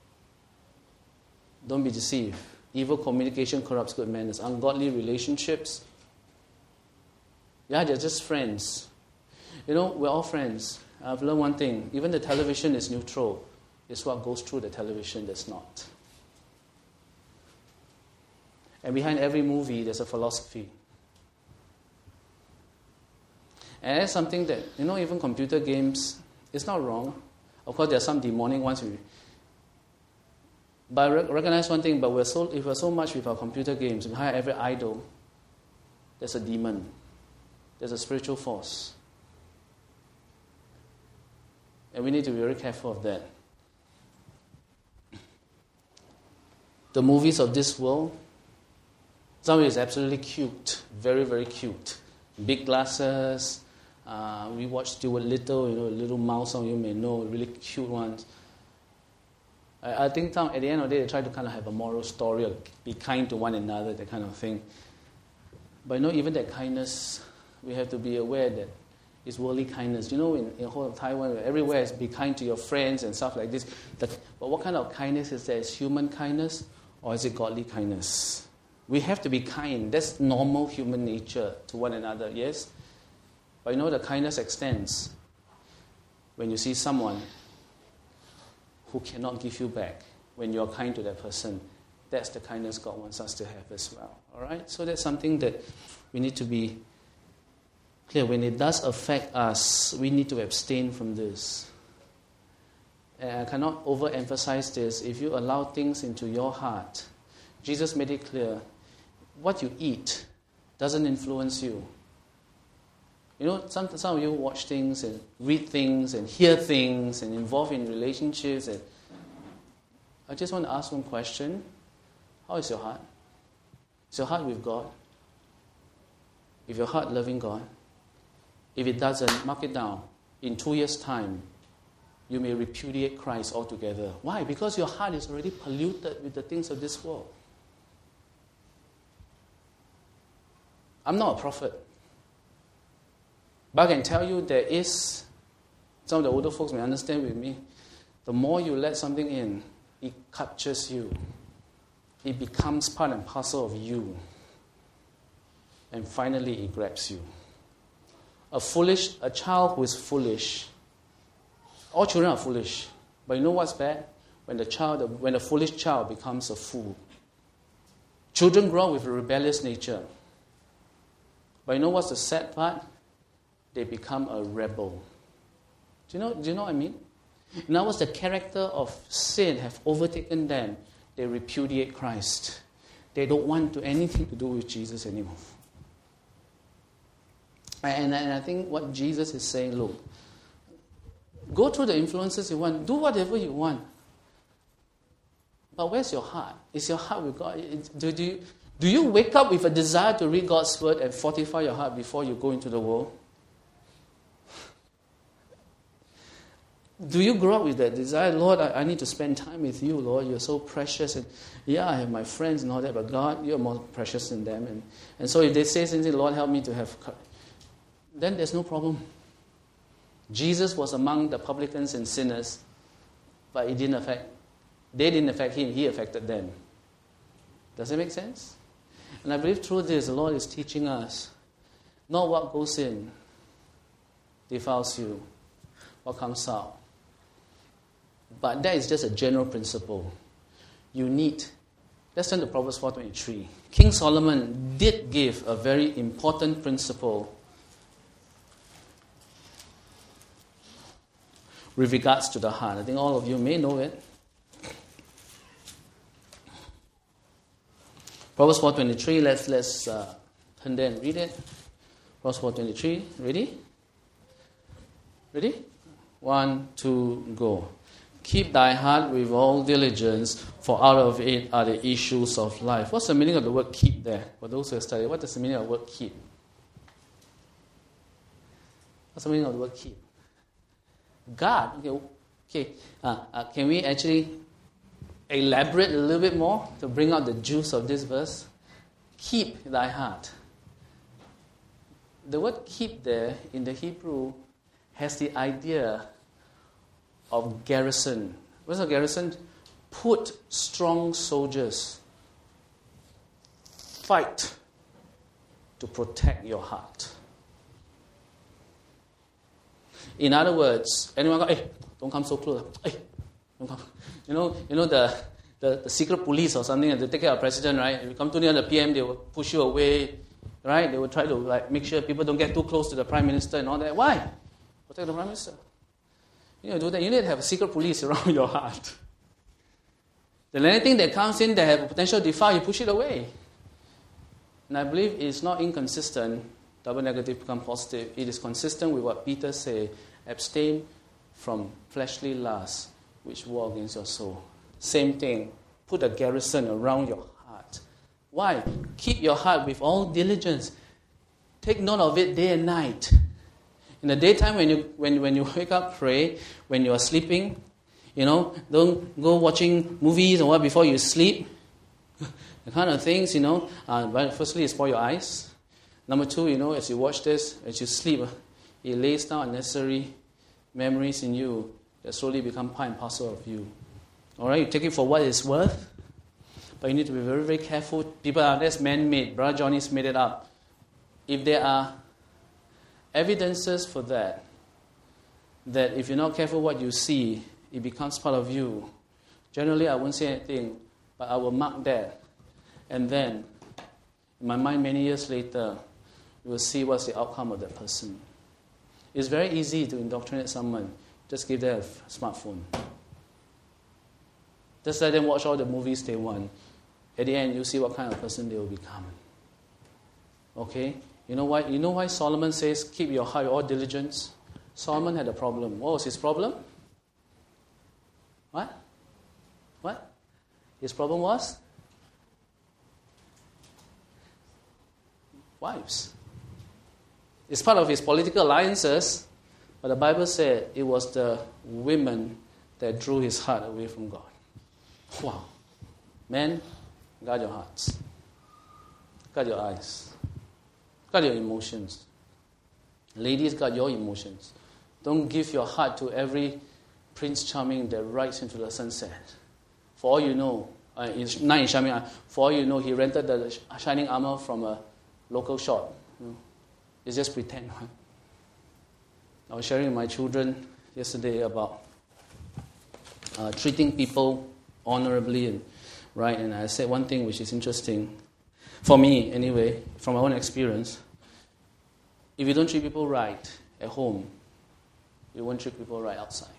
don't be deceived. Evil communication corrupts good manners. Ungodly relationships, yeah, they're just friends. You know, we're all friends. I've learned one thing. Even the television is neutral. It's what goes through the television that's not. And behind every movie, there's a philosophy. And that's something that, you know, even computer games, it's not wrong. Of course, there are some demonic ones. We, but I recognize one thing, but we're so, if we're so much with our computer games, behind every idol, there's a demon. There's a spiritual force. And we need to be very careful of that. The movies of this world, some of it is absolutely cute, very, very cute. Big glasses. Uh, we watch Stuart Little, you know, Little Mouse, some of you may know, really cute ones. I, I think some, at the end of the day, they try to kind of have a moral story or be kind to one another, that kind of thing. But you know, even that kindness, we have to be aware that it's worldly kindness. You know, in, in the whole of Taiwan, everywhere is be kind to your friends and stuff like this. That, but what kind of kindness is there? Is human kindness or is it godly kindness? We have to be kind. That's normal human nature to one another, yes? But you know the kindness extends when you see someone who cannot give you back. When you're kind to that person, that's the kindness God wants us to have as well. All right? So that's something that we need to be clear. When it does affect us, we need to abstain from this. And I cannot overemphasize this. If you allow things into your heart, Jesus made it clear, what you eat doesn't influence you. You know, some, some of you watch things and read things and hear things and involve in relationships. And I just want to ask one question. How is your heart? Is your heart with God? If your heart loving God, if it doesn't, mark it down. In two years' time, you may repudiate Christ altogether. Why? Because your heart is already polluted with the things of this world. I'm not a prophet. But I can tell you there is, some of the older folks may understand with me, the more you let something in, it captures you. It becomes part and parcel of you. And finally it grabs you. A foolish, a child who is foolish, all children are foolish. But you know what's bad? When the child, when a foolish child becomes a fool. Children grow up with a rebellious nature. But you know what's the sad part? They become a rebel. Do you know, do you know what I mean? In other words, the character of sin have overtaken them. They repudiate Christ. They don't want to anything to do with Jesus anymore. And, and I think what Jesus is saying, look, go through the influences you want. Do whatever you want. But where's your heart? Is your heart with God? Do, do, you, do you wake up with a desire to read God's word and fortify your heart before you go into the world? Do you grow up with that desire? Lord, I, I need to spend time with you, Lord. You're so precious. And yeah, I have my friends and all that, but God, you're more precious than them. And, and so if they say something, Lord, help me to have... then there's no problem. Jesus was among the publicans and sinners, but it didn't affect, they didn't affect him, he affected them. Does that make sense? And I believe through this, the Lord is teaching us, not what goes in defiles you, what comes out. But that is just a general principle. You need, let's turn to Proverbs four twenty-three. King Solomon did give a very important principle with regards to the heart. I think all of you may know it. Proverbs four twenty-three, let's, let's uh, turn there and read it. Proverbs four twenty-three, ready? Ready? One, two, go. Keep thy heart with all diligence, for out of it are the issues of life. What's the meaning of the word keep there? For those who have studied, what is the meaning of the word keep? What's the meaning of the word keep? God. Okay, okay. Uh, uh, can we actually elaborate a little bit more to bring out the juice of this verse? Keep thy heart. The word keep there in the Hebrew has the idea of garrison. What's a garrison? Put strong soldiers. Fight to protect your heart. In other words, anyone go, hey, don't come so close. Hey, don't come. You know, you know the, the, the secret police or something, and they take care of the president, right? If you come too near the P M, they will push you away, right? They will try to like make sure people don't get too close to the prime minister and all that. Why? Protect the prime minister. You know, do that. You need to have a secret police around your heart. Then anything that comes in that have a potential defile, you push it away. And I believe it's not inconsistent. Double negative become positive. It is consistent with what Peter said. Abstain from fleshly lusts, which war against your soul. Same thing. Put a garrison around your heart. Why? Keep your heart with all diligence. Take note of it day and night. In the daytime, when you when, when you wake up, pray. When you are sleeping, you know, don't go watching movies or what before you sleep. The kind of things, you know. Uh, but firstly, it's for your eyes. Number two, you know, as you watch this, as you sleep, it lays down unnecessary memories in you that slowly become part and parcel of you. All right, you take it for what it's worth, but you need to be very, very careful. People are, that's man-made. Brother Johnny's made it up. If there are evidences for that, that if you're not careful what you see, it becomes part of you. Generally, I won't say anything, but I will mark that. And then, in my mind, many years later, you will see what's the outcome of that person. It's very easy to indoctrinate someone. Just give them a smartphone. Just let them watch all the movies they want. At the end, you see what kind of person they will become. Okay? You know why? You know why Solomon says, keep your heart with all diligence? Solomon had a problem. What was his problem? What? What? His problem was? Wives. It's part of his political alliances, but the Bible said it was the women that drew his heart away from God. Wow. Men, guard your hearts. Guard your eyes. Guard your emotions. Ladies, guard your emotions. Don't give your heart to every Prince Charming that rides into the sunset. For all you know, uh, it's not in Charming, for all you know, he rented the shining armor from a local shop. You know, it's just pretend. Huh? I was sharing with my children yesterday about uh, treating people honorably, and right. And I said one thing which is interesting for me, anyway, from my own experience. If you don't treat people right at home, you won't treat people right outside.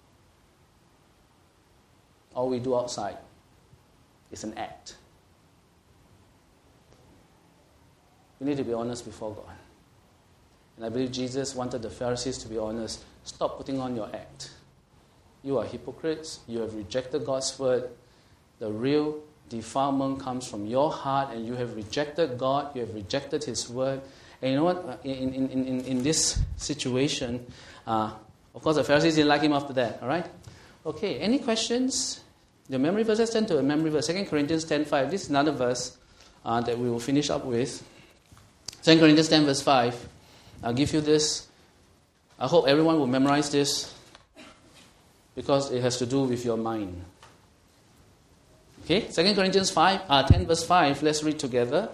All we do outside is an act. We need to be honest before God. And I believe Jesus wanted the Pharisees to be honest. Stop putting on your act. You are hypocrites. You have rejected God's word. The real defilement comes from your heart, and you have rejected God. You have rejected His word. And you know what? In, in, in, in this situation, uh, of course, the Pharisees didn't like Him after that. All right? Okay, any questions? The memory verse, let's turn to a memory verse. Second Corinthians ten five. This is another verse uh, that we will finish up with. Second Corinthians ten verse five. I'll give you this. I hope everyone will memorize this because it has to do with your mind. Okay, Second Corinthians five, uh, ten verse five. Let's read together.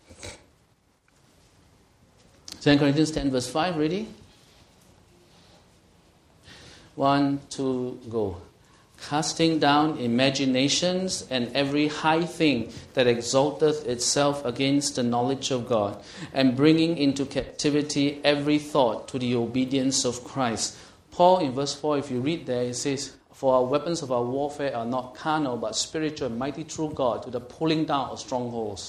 Second Corinthians ten verse five. Ready? One, two, go. Casting down imaginations and every high thing that exalteth itself against the knowledge of God, and bringing into captivity every thought to the obedience of Christ. Paul in verse four, if you read there, it says, for our weapons of our warfare are not carnal, but spiritual, mighty through God, to the pulling down of strongholds.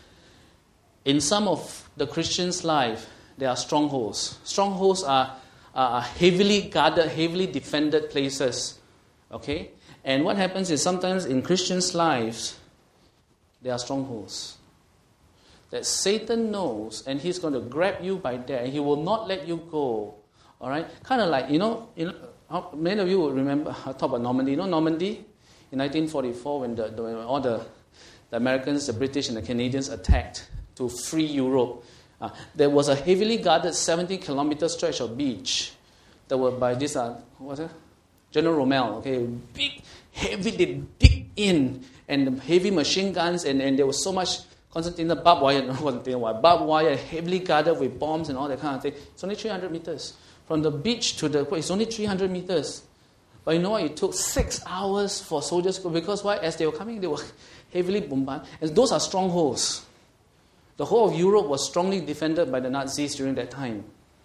In some of the Christian's life, there are strongholds. Strongholds are, are heavily guarded, heavily defended places. Okay? And what happens is sometimes in Christians' lives, there are strongholds that Satan knows, and he's going to grab you by there, and he will not let you go. All right? Kind of like, you know, you know, how, many of you will remember, I talk about Normandy. You know Normandy? In nineteen forty-four, when, the, the, when all the, the Americans, the British, and the Canadians attacked to free Europe, uh, there was a heavily guarded seventy kilometer stretch of beach that were by this, uh, what's it? General Rommel, okay, big, heavy, they dig in, and the heavy machine guns, and, and there was so much concertina, barbed wire, no concertina wire, barbed wire, heavily guarded with bombs and all that kind of thing. It's only three hundred meters. From the beach to the, it's only three hundred meters. But you know what, it took six hours for soldiers to go, because why? As they were coming, they were heavily bombarded. And those are strongholds. The whole of Europe was strongly defended by the Nazis during that time.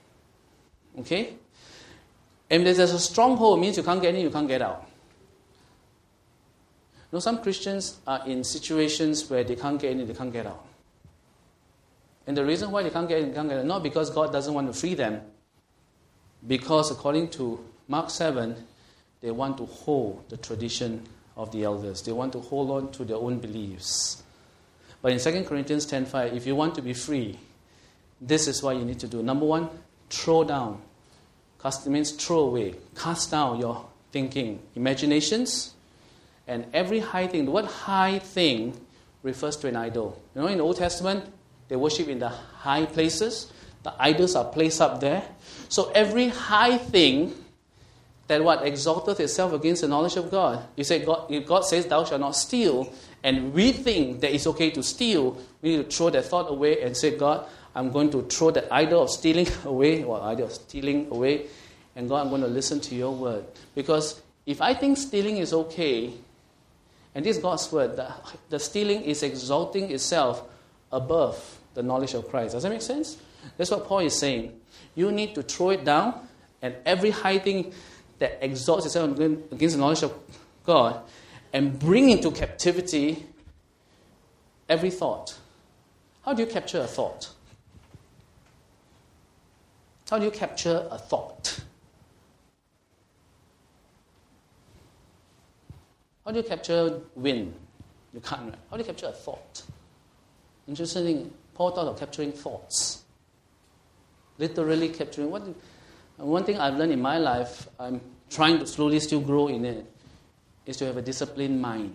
Okay? And if there's a stronghold, it means you can't get in, you can't get out. You know, some Christians are in situations where they can't get in, they can't get out. And the reason why they can't get in, they can't get out, not because God doesn't want to free them, because according to Mark seven, they want to hold the tradition of the elders. They want to hold on to their own beliefs. But in Second Corinthians ten five, if you want to be free, this is what you need to do. Number one, throw down. Cast means throw away. Cast down your thinking, imaginations, and every high thing. The word high thing refers to an idol. You know, in the Old Testament, they worship in the high places. The idols are placed up there. So every high thing that what exalteth itself against the knowledge of God. You say God, if God says, "Thou shalt not steal," and we think that it's okay to steal, we need to throw that thought away and say, "God, I'm going to throw the idol of stealing away, or idol of stealing away, and God, I'm going to listen to your word. Because if I think stealing is okay, and this is God's word, the, the stealing is exalting itself above the knowledge of Christ. Does that make sense? That's what Paul is saying. You need to throw it down, and every high thing that exalts itself against the knowledge of God, and bring into captivity every thought. How do you capture a thought? How do you capture a thought? How do you capture wind? You can't, right? How do you capture a thought? Interesting, Paul thought of capturing thoughts. Literally capturing. What? One thing I've learned in my life, I'm trying to slowly still grow in it, is to have a disciplined mind.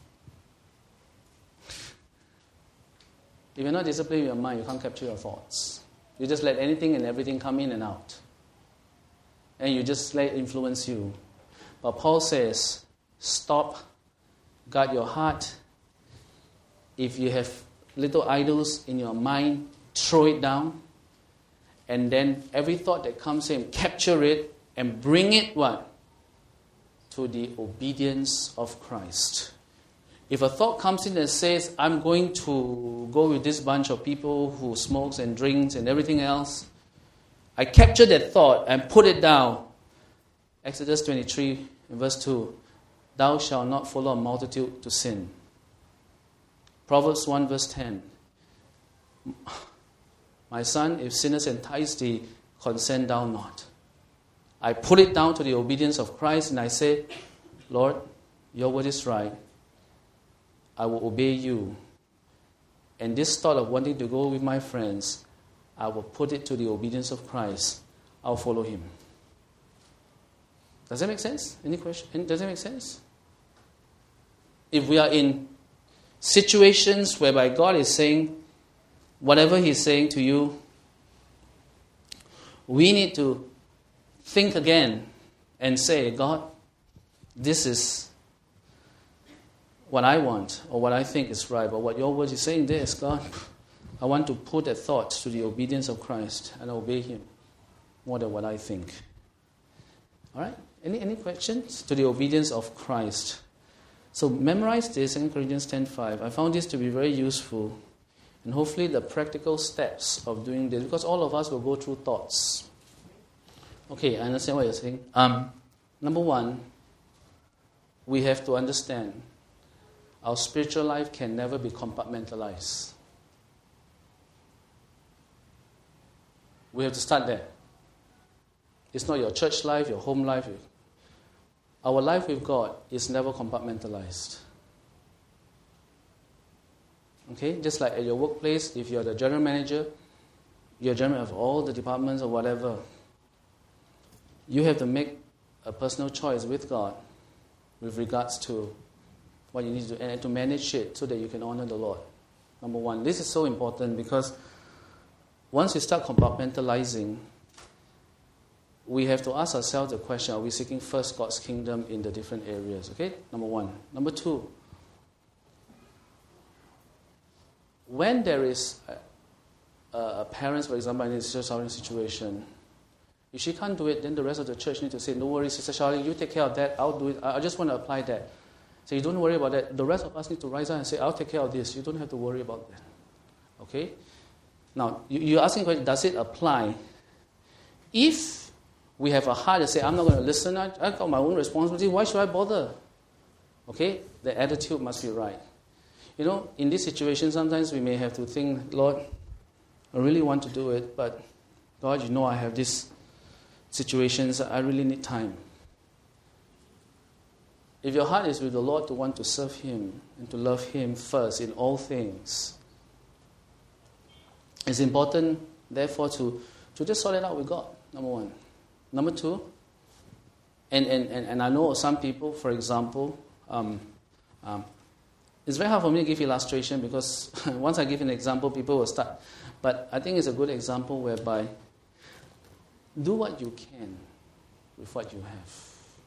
If you're not disciplined in your mind, you can't capture your thoughts. You just let anything and everything come in and out. And you just let it influence you. But Paul says, stop, guard your heart. If you have little idols in your mind, throw it down. And then every thought that comes in, capture it and bring it what? To the obedience of Christ. If a thought comes in and says, I'm going to go with this bunch of people who smokes and drinks and everything else, I capture that thought and put it down. Exodus twenty-three, verse two. Thou shalt not follow a multitude to sin. Proverbs one, verse ten. My son, if sinners entice thee, consent thou not. I put it down to the obedience of Christ and I say, Lord, your word is right. I will obey you. And this thought of wanting to go with my friends, I will put it to the obedience of Christ. I'll follow him. Does that make sense? Any question? Does that make sense? If we are in situations whereby God is saying, whatever he's saying to you, we need to think again and say, God, this is what I want or what I think is right, but what your word is saying this, God, I want to put a thought to the obedience of Christ and obey him more than what I think. All right? Any any questions? To the obedience of Christ. So memorize this, Second Corinthians ten five. I found this to be very useful. And hopefully the practical steps of doing this, because all of us will go through thoughts. Okay, I understand what you're saying. Um, number one, we have to understand our spiritual life can never be compartmentalized. We have to start there. It's not your church life, your home life. Our life with God is never compartmentalized. Okay? Just like at your workplace, if you're the general manager, you're general of all the departments or whatever, you have to make a personal choice with God with regards to what you need to do and to manage it so that you can honor the Lord. Number one. This is so important because once we start compartmentalizing, we have to ask ourselves the question, are we seeking first God's kingdom in the different areas? Okay? Number one. Number two, when there is a, a parent, for example, in a Sister Charlene situation, if she can't do it, then the rest of the church need to say, no worries, Sister Charlene, you take care of that, I'll do it. I just want to apply that. So you don't worry about that. The rest of us need to rise up and say, I'll take care of this. You don't have to worry about that. Okay? Now, you, you're asking the question, does it apply? If we have a heart to say, I'm not going to listen, I, I got my own responsibility, why should I bother? Okay? The attitude must be right. You know, in this situation, sometimes we may have to think, Lord, I really want to do it, but God, you know I have these situations, I really need time. If your heart is with the Lord to want to serve him and to love him first in all things, it's important, therefore, to, to just sort it out with God, number one. Number two, and, and, and, and I know some people, for example, um, um, it's very hard for me to give illustration because once I give an example, people will start. But I think it's a good example whereby do what you can with what you have.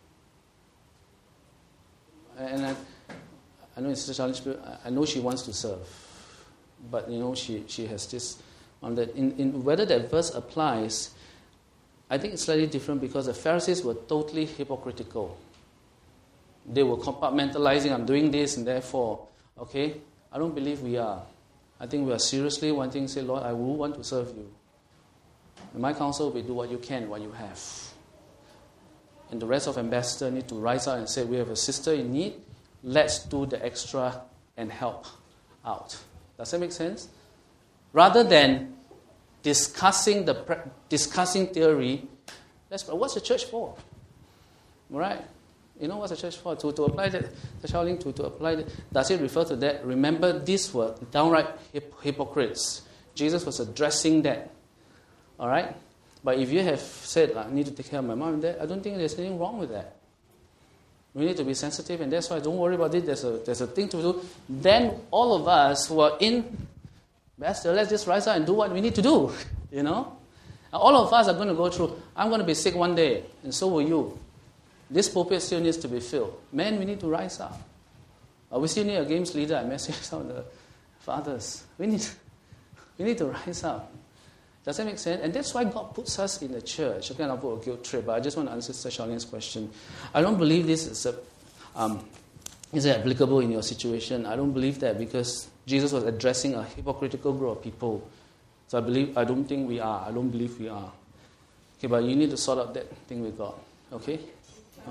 And I, I know it's a challenge. I know she wants to serve, but you know she, she has this on that. In, in whether that verse applies, I think it's slightly different because the Pharisees were totally hypocritical. They were compartmentalizing, I'm doing this and therefore, okay, I don't believe we are. I think we are seriously wanting to say, Lord, I will want to serve you. In my counsel, we do what you can, what you have. And the rest of ambassadors need to rise up and say, we have a sister in need, let's do the extra and help out. Does that make sense? Rather than discussing the discussing theory, let's, what's the church for? Right? You know what's the church for? To, to apply that, the Shaolin, to, to apply that. Does it refer to that? Remember, these were downright hip, hypocrites. Jesus was addressing that. All right? But if you have said, I need to take care of my mom and dad, I don't think there's anything wrong with that. We need to be sensitive, and that's why don't worry about it. There's a, there's a thing to do. Then all of us who are in, Master, let's just rise up and do what we need to do. You know? And all of us are going to go through, I'm going to be sick one day, and so will you. This pulpit still needs to be filled. Men, we need to rise up. Uh, we still need a games leader. I message some of the fathers. We need, we need to rise up. Does that make sense? And that's why God puts us in the church. Okay, I'll put a guilt trip, but I just want to answer Sister Charlene's question. I don't believe this is, a, um, is applicable in your situation. I don't believe that because Jesus was addressing a hypocritical group of people. So I believe, I don't think we are. I don't believe we are. Okay, but you need to sort out that thing with God. Okay? Uh.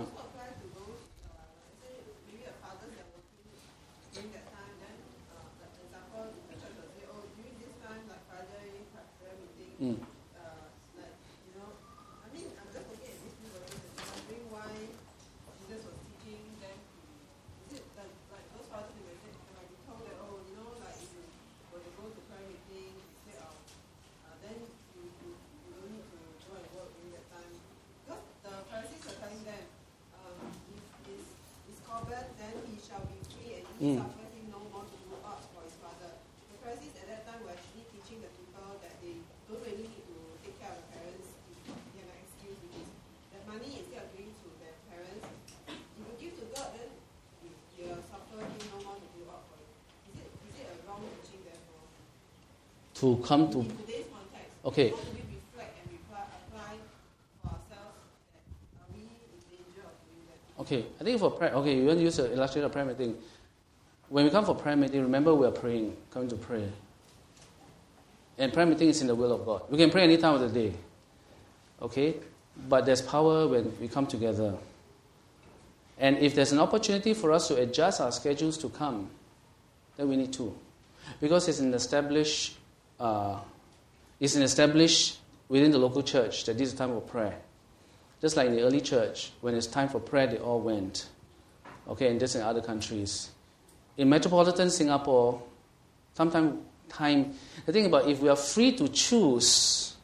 Mm. Uh, like, you know, I mean, I'm just looking at these people and wondering why Jesus was teaching them. Is it like, like those fathers who were saying, like, be told that, oh, you know, like if you were to go to prayer meeting instead of, uh, then you, you, you don't need to go and work during that time. Because the Pharisees are telling them, um, if is is covered, then he shall be free and he mm. suffers him no more to do out for his father. The Pharisees at that time were actually teaching the people that they don't really need to take care of the parents if they have an excuse, which is that money instead of giving to their parents, if you give to God, then you, you suffer him no more to do out for you. Is it, is it a wrong teaching therefore? To come to... In today's context, okay. how do we reflect and reply, apply for ourselves that are we in danger of doing that? Okay, I think for prayer, okay, you want to use an illustrative prayer meeting. When we come for prayer meeting, remember we are praying, coming to pray. And prayer meeting is in the will of God. We can pray any time of the day. Okay? But there's power when we come together. And if there's an opportunity for us to adjust our schedules to come, then we need to. Because it's an established, uh, it's an established within the local church that this is time of prayer. Just like in the early church, when it's time for prayer, they all went. Okay, and just in other countries. In metropolitan Singapore, sometimes time, the thing about if we are free to choose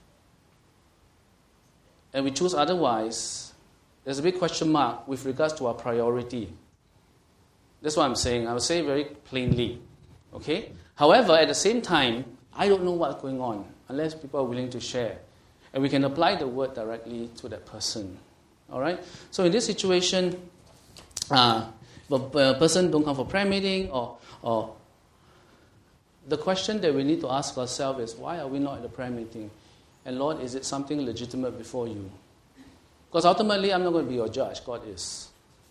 and we choose otherwise, there's a big question mark with regards to our priority. That's what I'm saying. I will say very plainly. Okay? However, at the same time, I don't know what's going on unless people are willing to share. And we can apply the word directly to that person. Alright? So in this situation, uh, if a person don't come for prayer meeting or or the question that we need to ask ourselves is, why are we not at the prayer meeting? And Lord, is it something legitimate before you? Because ultimately, I'm not going to be your judge. God is.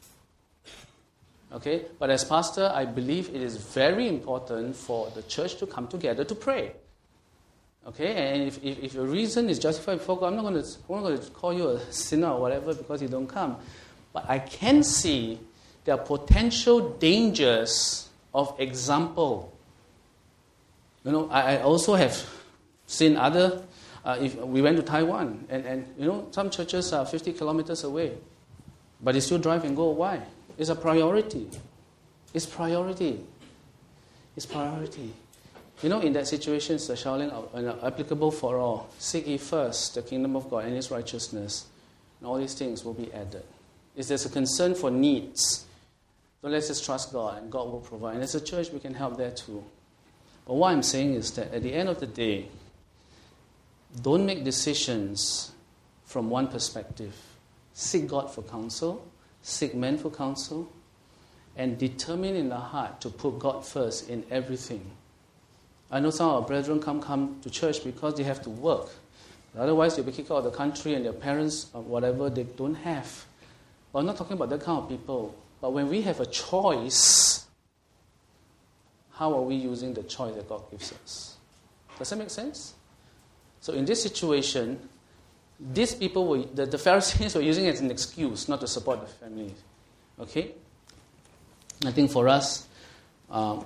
Okay? But as pastor, I believe it is very important for the church to come together to pray. Okay? And if, if, if your reason is justified before God, I'm not going to, I'm not going to call you a sinner or whatever because you don't come. But I can see there are potential dangers of example. You know, I, I also have seen other, uh, if we went to Taiwan, and, and, you know, some churches are fifty kilometers away, but they still drive and go. Why? It's a priority. It's priority. It's priority. You know, in that situation, the Shaolin are applicable for all. Seek ye first the kingdom of God and His righteousness, and all these things will be added. If there's a concern for needs, so let's just trust God, and God will provide. And as a church, we can help there too. But what I'm saying is that at the end of the day, don't make decisions from one perspective. Seek God for counsel, seek men for counsel, and determine in the heart to put God first in everything. I know some of our brethren come come to church because they have to work. Otherwise, they'll be kicked out of the country and their parents, or whatever, they don't have. But I'm not talking about that kind of people. But when we have a choice, how are we using the choice that God gives us? Does that make sense? So in this situation, these people, were, the, the Pharisees were using it as an excuse not to support the family. Okay? I think for us, um,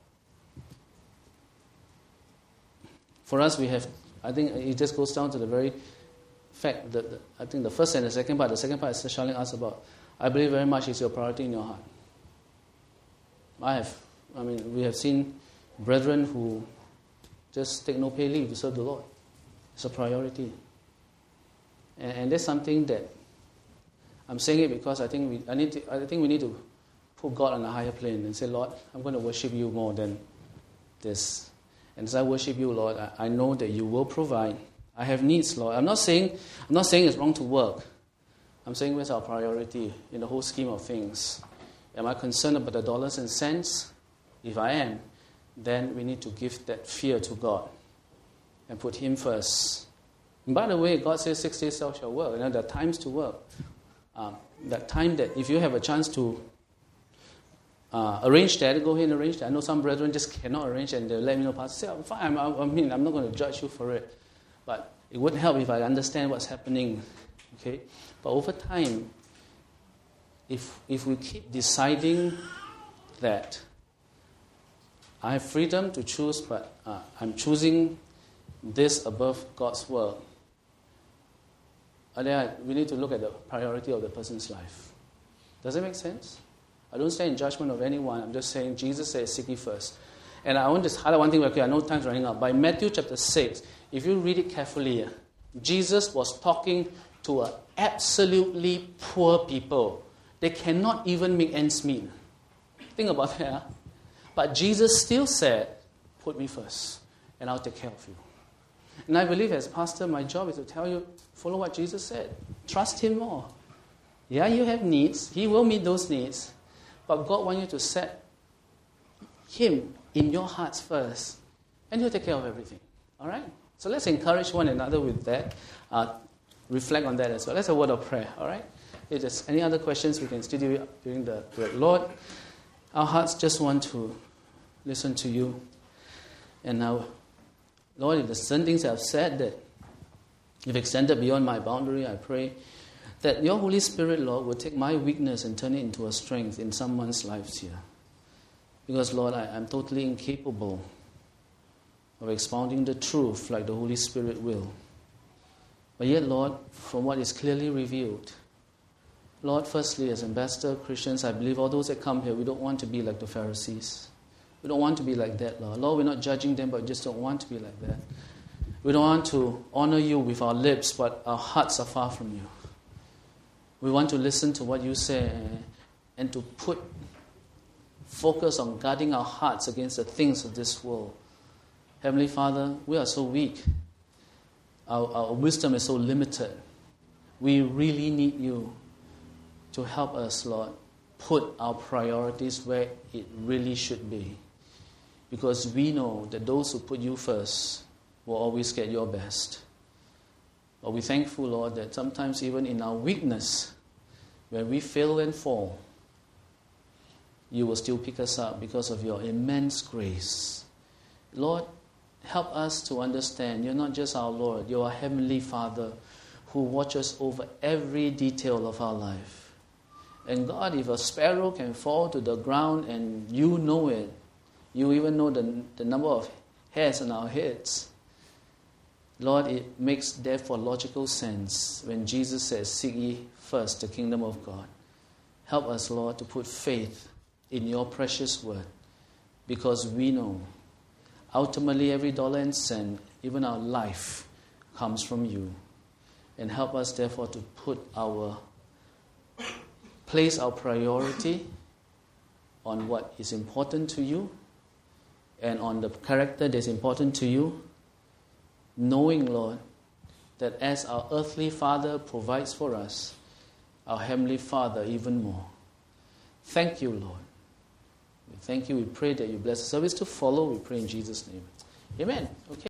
for us we have, I think it just goes down to the very fact that the, I think the first and the second part, the second part is Charlene asked about, I believe very much is your priority in your heart. I have, I mean, we have seen brethren who just take no pay leave to serve the Lord. It's a priority. And, and that's something that, I'm saying it because I think we, I need to, I think we need to put God on a higher plane and say, Lord, I'm going to worship you more than this. And as I worship you, Lord, I, I know that you will provide. I have needs, Lord. I'm not saying I'm not saying it's wrong to work. I'm saying where's our priority in the whole scheme of things? Am I concerned about the dollars and cents? If I am, then we need to give that fear to God and put Him first. And by the way, God says six days thou shalt work. You know, there are times to work. Um, that time that if you have a chance to uh, arrange that, go ahead and arrange that. I know some brethren just cannot arrange and they'll let me know, Pastor, say, I'm fine. I, I mean, I'm not going to judge you for it. But it would help if I understand what's happening. Okay? But over time, if if we keep deciding that I have freedom to choose, but uh, I'm choosing this above God's word, and then we need to look at the priority of the person's life. Does it make sense? I don't say in judgment of anyone. I'm just saying Jesus says, seek ye first. And I want to highlight one thing. Okay, I know time's running out. By Matthew chapter six, if you read it carefully, Jesus was talking to an absolutely poor people. They cannot even make ends meet. Think about that. Huh? But Jesus still said, put me first, and I'll take care of you. And I believe as pastor, my job is to tell you, follow what Jesus said. Trust Him more. Yeah, you have needs. He will meet those needs. But God wants you to set Him in your hearts first, and He'll take care of everything. All right? So let's encourage one another with that. Uh, reflect on that as well. Let's have a word of prayer. All right? If there's any other questions, we can still do it during the word. Lord, our hearts just want to listen to you. And now, Lord, if there's certain things I've said that you've extended beyond my boundary, I pray that your Holy Spirit, Lord, will take my weakness and turn it into a strength in someone's lives here. Because, Lord, I, I'm totally incapable of expounding the truth like the Holy Spirit will. But yet, Lord, from what is clearly revealed, Lord, firstly, as ambassador Christians, I believe all those that come here, we don't want to be like the Pharisees. We don't want to be like that, Lord. Lord, we're not judging them, but we just don't want to be like that. We don't want to honor you with our lips, but our hearts are far from you. We want to listen to what you say and to put focus on guarding our hearts against the things of this world. Heavenly Father, we are so weak. Our, our wisdom is so limited. We really need you to help us, Lord, put our priorities where it really should be. Because we know that those who put you first will always get your best. But we're thankful, Lord, that sometimes even in our weakness, when we fail and fall, you will still pick us up because of your immense grace. Lord, help us to understand you're not just our Lord, you're our Heavenly Father who watches over every detail of our life. And God, if a sparrow can fall to the ground and you know it, you even know the, the number of hairs on our heads, Lord, it makes therefore logical sense when Jesus says, seek ye first the kingdom of God. Help us, Lord, to put faith in your precious word, because we know ultimately every dollar and cent, even our life, comes from you. And help us therefore to put our place our priority on what is important to you and on the character that's important to you, knowing, Lord, that as our earthly Father provides for us, our Heavenly Father even more. Thank you, Lord. We thank you. We pray that you bless the service to follow. We pray in Jesus' name. Amen. Okay.